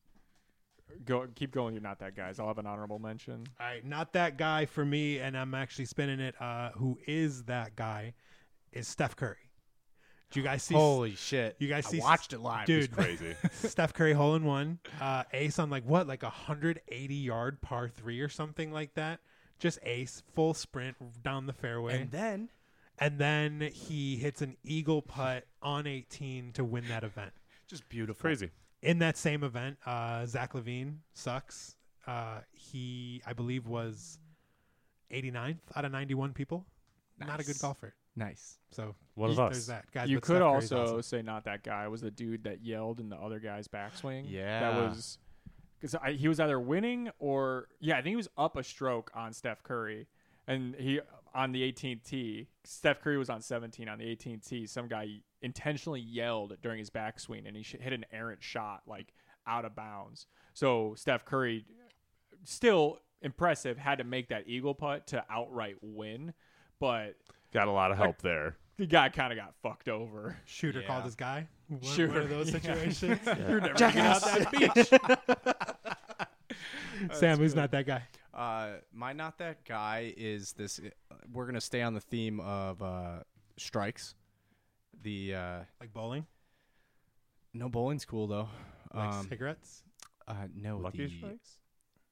keep going. You're not that guys. I'll have an honorable mention. All right, not that guy for me, and I'm actually spinning it. Who is that guy? Is Steph Curry. Do you guys see? Holy shit! You guys see? I watched it live. Dude. Crazy. Steph Curry hole in one, ace on like 180-yard par 3 or something like that. Just ace, full sprint down the fairway, And then and then he hits an eagle putt on 18 to win that event. just beautiful. Crazy. In that same event, Zach LaVine sucks. He, I believe, was 89th out of 91 people. Not a good Nice. golfer. Nice. So One of there's us. that. Guys, You but could Steph Curry's also awesome. say not that guy was the dude that yelled in the other guy's backswing. Yeah. that was because he was either winning or I think he was up a stroke on Steph Curry, and he on the 18th tee. Steph Curry was on 17 on the 18th tee. Some guy intentionally yelled during his backswing, and he hit an errant shot like out of bounds. So Steph Curry, still impressive, had to make that eagle putt to outright win, but Got a lot of help there. the guy kind of got fucked over. Shooter Yeah. called his guy. One Shooter, of those yeah. situations. You're never gonna get out that beach. Sam, who's not that guy? My not that guy is this. We're gonna stay on the theme of strikes. The Like bowling? no bowling's cool though. Like cigarettes? No, Lucky the strikes.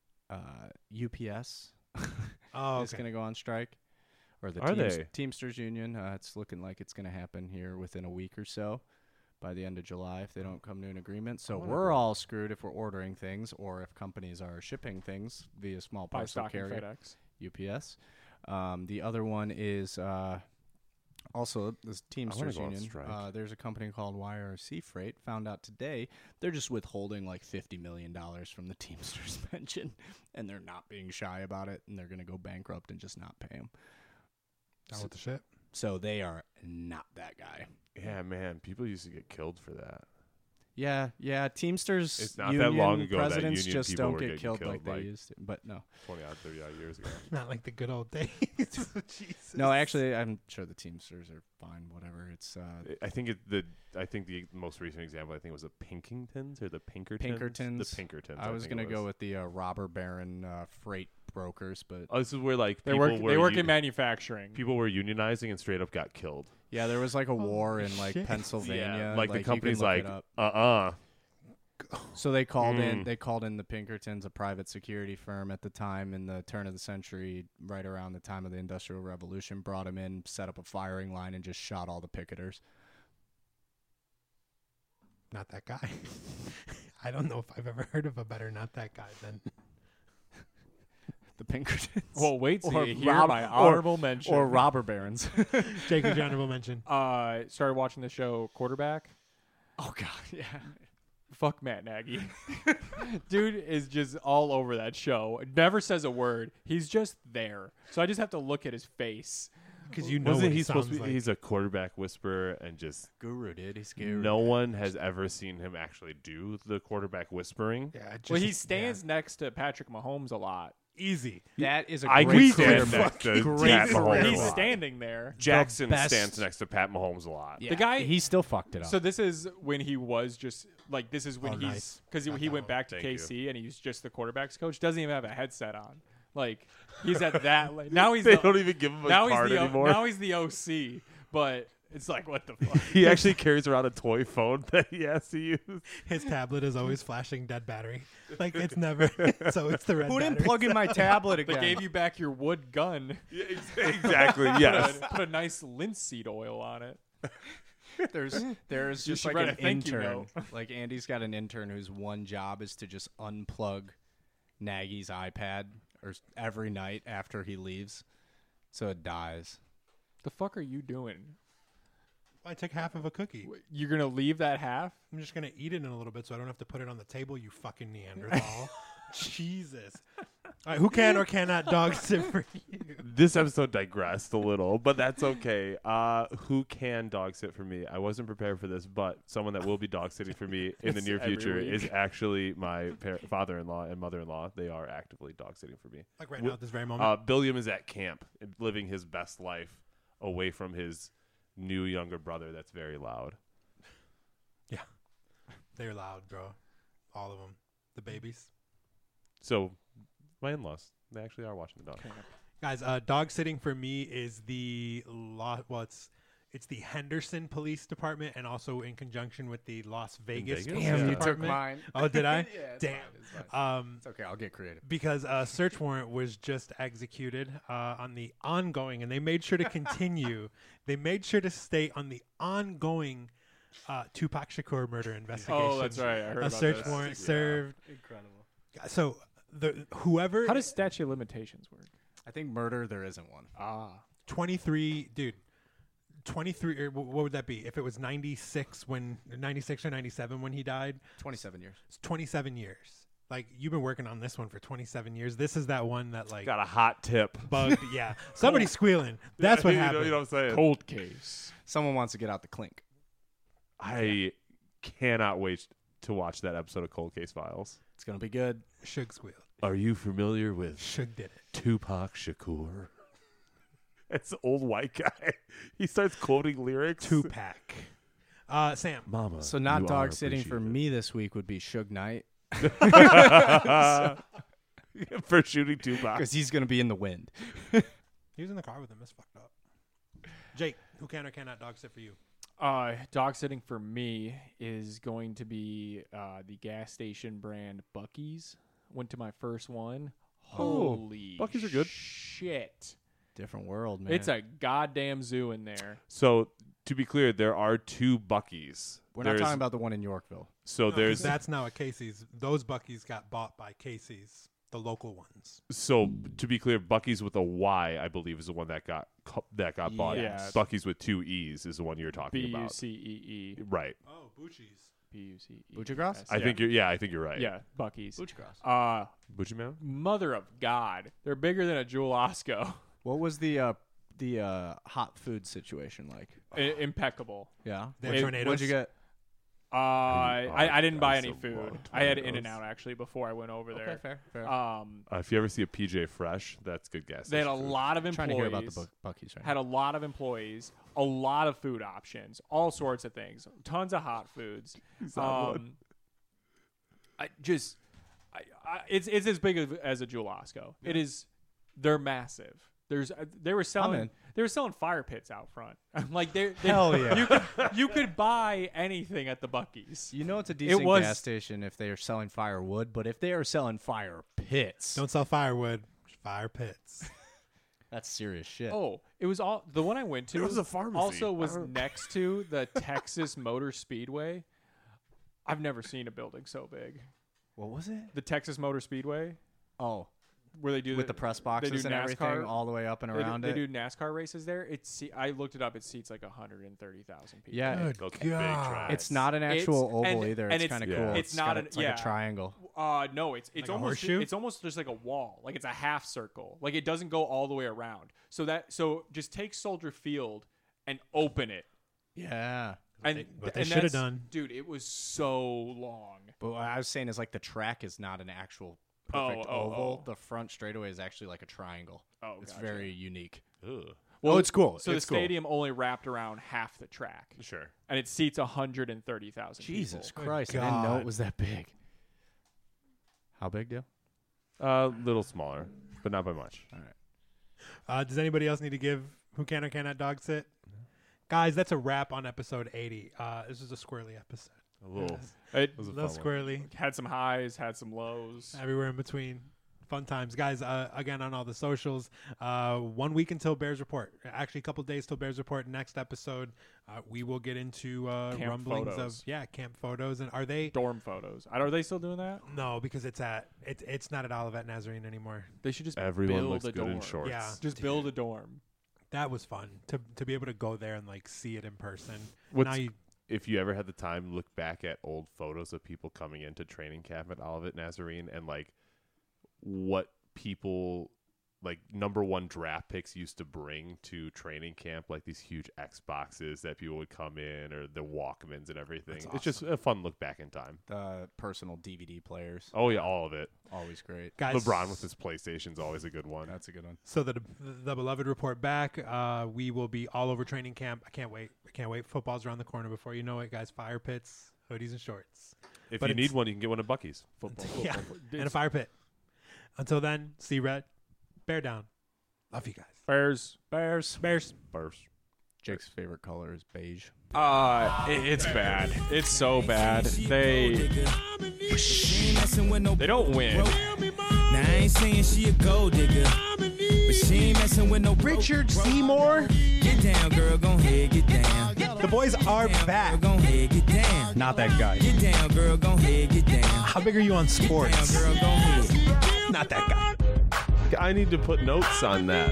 UPS Oh, is gonna go on strike, or the Are they? Teamsters Union. It's looking like it's gonna happen here within a week or so, by the end of July, if they don't come to an agreement. So we're all screwed if we're ordering things, or if companies are shipping things via small By parcel stock and carrier. FedEx. UPS. The other one is also this Teamsters go on Union. strike. There's a company called YRC Freight. Found out today they're just withholding like $50 million from the Teamsters pension, and they're not being shy about it, and they're going to go bankrupt and just not pay them. Down with the shit. So they are not that guy. Yeah, man. People used to get killed for that. Yeah. Teamsters It's not union that long ago that presidents union just people don't were get getting killed killed, like they like- used to. But no. 20 odd, 30 odd years ago. Not like the good old days. Jesus. No, actually, I'm sure the Teamsters are fine, whatever. It's I think the most recent example was the Pinkingtons or the Pinkertons. Pinkertons. The Pinkertons. I was think going it to go with the robber baron freight brokers, but Oh, this is where like They people work. were They work u- in manufacturing. people were unionizing and straight up got killed. yeah, there was like a war in like shit. Pennsylvania. Like the you can company's look it like, up. So they called in. Mm. They called in the Pinkertons, a private security firm at the time in the turn of the century, right around the time of the Industrial Revolution. Brought them in, set up a firing line, and just shot all the picketers. Not that guy. I don't know if I've ever heard of a better not that guy than The Pinkertons. Well, wait till Or you hear rob- my or- honorable mention. or robber barons. Jake. Who's your honorable mention? Started watching the show Quarterback. Oh God, yeah. Fuck Matt Nagy. Dude is just all over that show. Never says a word. He's just there. So I just have to look at his face. Because you know Wasn't what he he supposed to sounds be? like. He's a quarterback whisperer, and just Guru did. He's scary. no one has ever seen him actually do the quarterback whispering. Yeah, just, Well, he stands next to Patrick Mahomes a lot. Easy. That is a I great could career stand move. next to Great Pat career Mahomes. He's move. standing there. Jackson best- stands next to Pat Mahomes a lot. Yeah, The guy- he still fucked it up. So this is when he was just like this is when Oh, he's nice. because he went back to Thank you. KC and he's just the quarterbacks coach. Doesn't even have a headset on. Like he's at that. Now he's They the, don't even give him a now card he's the anymore. now he's the OC. But it's like what the fuck. He actually carries around a toy phone that he has to use. His tablet is always flashing dead battery. Like it's never. So it's the red. Who didn't battery. plug in my tablet They again? gave you back your wood gun. Yeah, exactly. Yes. Put a nice linseed oil on it. There's You just should like write an a thank you intern. note. Like Andy's got an intern whose one job is to just unplug Nagy's iPad every night after he leaves, so it dies. The fuck are you doing? I took half of a cookie. You're gonna leave that half? I'm just gonna eat it in a little bit, so I don't have to put it on the table. You fucking Neanderthal. Jesus. All right, who can or cannot dog sit for you? This episode digressed a little, but that's okay. Who can dog sit for me? I wasn't prepared for this, but someone that will be dog sitting for me in the near Every future week. is actually my father-in-law and mother-in-law. They are actively dog sitting for me. Like right now at this very moment. Billiam is at camp, living his best life away from his new younger brother that's very loud. Yeah. They're loud, bro. All of them. The babies. So my in-laws, they actually are watching the dog. Guys, dog sitting for me is the it's the Henderson Police Department and also in conjunction with the Las Vegas Vegas? Police Damn, you Department. took mine. Oh, did I? Yeah, it's Damn. fine, it's fine. It's okay. I'll get creative. Because a search warrant was just executed on the ongoing, and they made sure to continue. They made sure to stay on the ongoing Tupac Shakur murder investigation. Oh, that's right. I heard A about search this. warrant Yeah. served. Incredible. So whoever How does statute of limitations work? I think murder there isn't one. 23, dude. 23 or what would that be if it was 96 or 97 when he died? 27 years. It's 27 years. Like you've been working on this one for 27 years. This is that one that like Got a hot tip. bugged. Yeah, somebody's squealing. That's what You know- happened. You know what I'm saying? Cold case. Someone wants to get out the clink. I cannot wait to watch that episode of Cold Case Files. It's gonna be good. Shug squealed. Are you familiar with Shug did it. Tupac Shakur? It's the old white guy. He starts quoting lyrics. Tupac. Sam. Mama. So not you dog are sitting for appreciated. me this week would be Suge Knight For shooting Tupac. because he's gonna be in the wind. He was in the car with him. That's fucked up. Jake, who can or cannot dog sit for you? Dog sitting for me is going to be the gas station brand Buc-ee's. Went to my first one. Holy Buc-ee's are good. Shit. Different world, man. It's a goddamn zoo in there. So to be clear, there are two Buc-ee's. We're not talking about the one in Yorkville. So No, there's that's now at Casey's. Those Buc-ee's got bought by Casey's, the local ones. so to be clear, Buc-ee's with a Y, I believe, is the one that got bought. Yes. Buc-ee's with two E's is the one you're talking about. Bucee. Right. Oh, Bucci's. Bucee. Butchergrass? I think you're right. Yeah, Buc-ee's. Butchergrass. Butchie Man? Mother of God. They're bigger than a Jewel Osco. What was the hot food situation like? Impeccable. Yeah. They have It- tornadoes. What'd you get? I didn't buy any some food. wild I had tornadoes. In-N-Out actually before I went over there. fair. If you ever see a PJ Fresh, that's good gas They had a station food. lot of I'm trying to hear about employees. the Buc-ee's right Had a lot of employees, a lot of food options, all sorts of things, tons of hot foods. It's as big as a Jewel Osco. It is. They're massive. They were selling fire pits out front. Like Hell yeah. you could buy anything at the Buc-ee's. You know it's a decent was- gas station if they are selling firewood, but if they are selling fire pits, Don't sell firewood. Fire pits. that's serious shit. Oh, it was all the one I went to. It was a pharmacy. Also was next to the Texas Motor Speedway. I've never seen a building so big. What was it? The Texas Motor Speedway, Oh, where they do with the press boxes and everything all the way up and around they it. do NASCAR races there. I looked it up. It seats like 130,000 people. Yeah, Good Those big God. tracks. it's not an actual It's- oval and- either. and It's kind of it's- cool. yeah. it's not got an- it's like yeah. a triangle. No, it's Like a almost horseshoe? it's almost just like a wall. Like it's a half circle. Like it doesn't go all the way around. So just take Soldier Field and open it. Yeah, And What they and should have that's- done. dude. It was so long. but what I was saying is like the track is not an actual perfect oval. Oh. The front straightaway is actually like a triangle. Oh, It's gotcha. very unique. Ugh. Well, it's cool. So it's the stadium only wrapped around half the track, Sure. and it seats 130,000 Jesus people. Christ! Good I didn't know God. it was that big. How big, Dale? A little smaller, but not by much. All right. Does anybody else need to give who can or cannot dog sit? Guys, that's a wrap on episode 80. This is a squirrely episode. A little. It was A a little fun one. squirrely. had some highs, had some lows. Everywhere in between. Fun times. Guys, again, on all the socials, 1 week until Bears Report. Actually, a couple days till Bears Report. Next episode, we will get into Camp rumblings photos. of camp photos. And are they? Dorm photos. Are they still doing that? No, because it's not at Olivet Nazarene anymore. They should just Everyone build looks a good dorm. in shorts. Yeah. Just build a dorm. That was fun to be able to go there and like see it in person. What's- Now you, If you ever had the time, look back at old photos of people coming into training camp at Olivet Nazarene and like what people like number one draft picks used to bring to training camp, like these huge Xboxes that people would come in or the Walkmans and everything. That's It's just a fun look back in time. The personal DVD players, Oh yeah, all of it. always great. guys, LeBron with his PlayStation's always a good one. That's a good one. So the beloved report back. We will be all over training camp. I can't wait. Football's around the corner. Before you know it, guys. Fire pits, hoodies, and shorts. If But you need it's- one, you can get one at Buc-ee's. Football. Yeah, football. and a fire pit. Until then, see red, bear down. Love you guys. Bears. Bears. First. Jake's favorite color is beige. It's bad. It's so bad. They don't win. Now I ain't saying she a gold digger, but she ain't messing with no Richard Seymour. Get down, girl, gon' head, get down. The boys are Girl, back. gon' head, get down. Not that guy. Get down, girl, gon' head, get down. How big are you on Down, sports? girl, gon' head. Not that guy. I need to put notes on that.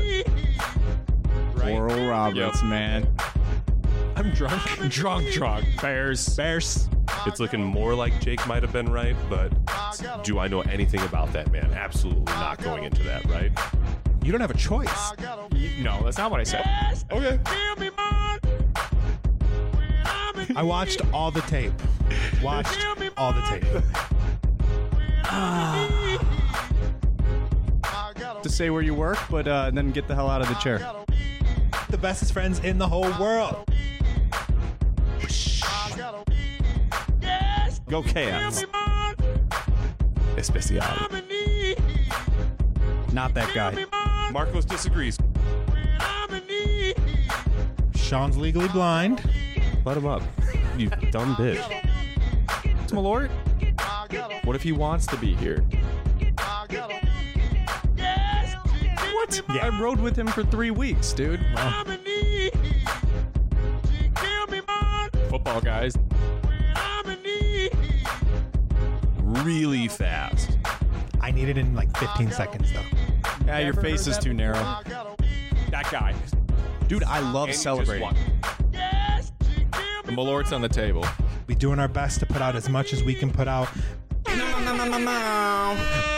Oral Roberts, man. I'm drunk. Bears. It's looking more like Jake might have been right, but do I know anything about that man? Absolutely not going into that, right? You don't have a choice. No, that's not what I said. Okay. I watched all the tape. To say where you work, but then get the hell out of the chair. The bestest friends in the whole world. Go Cavs. Especial. Not that guy. Marcos disagrees. Sean's legally blind. Let him up. You dumb bitch. Malort? What if he wants to be here? What? Yeah. I rode with him for 3 weeks, dude. Football guys. Really fast. I need it in like 15 seconds though. Yeah, your face is too narrow. That guy. Dude, I love And you just celebrating. won. The Malort's on the table. We doing our best to put out as much as we can put out. No.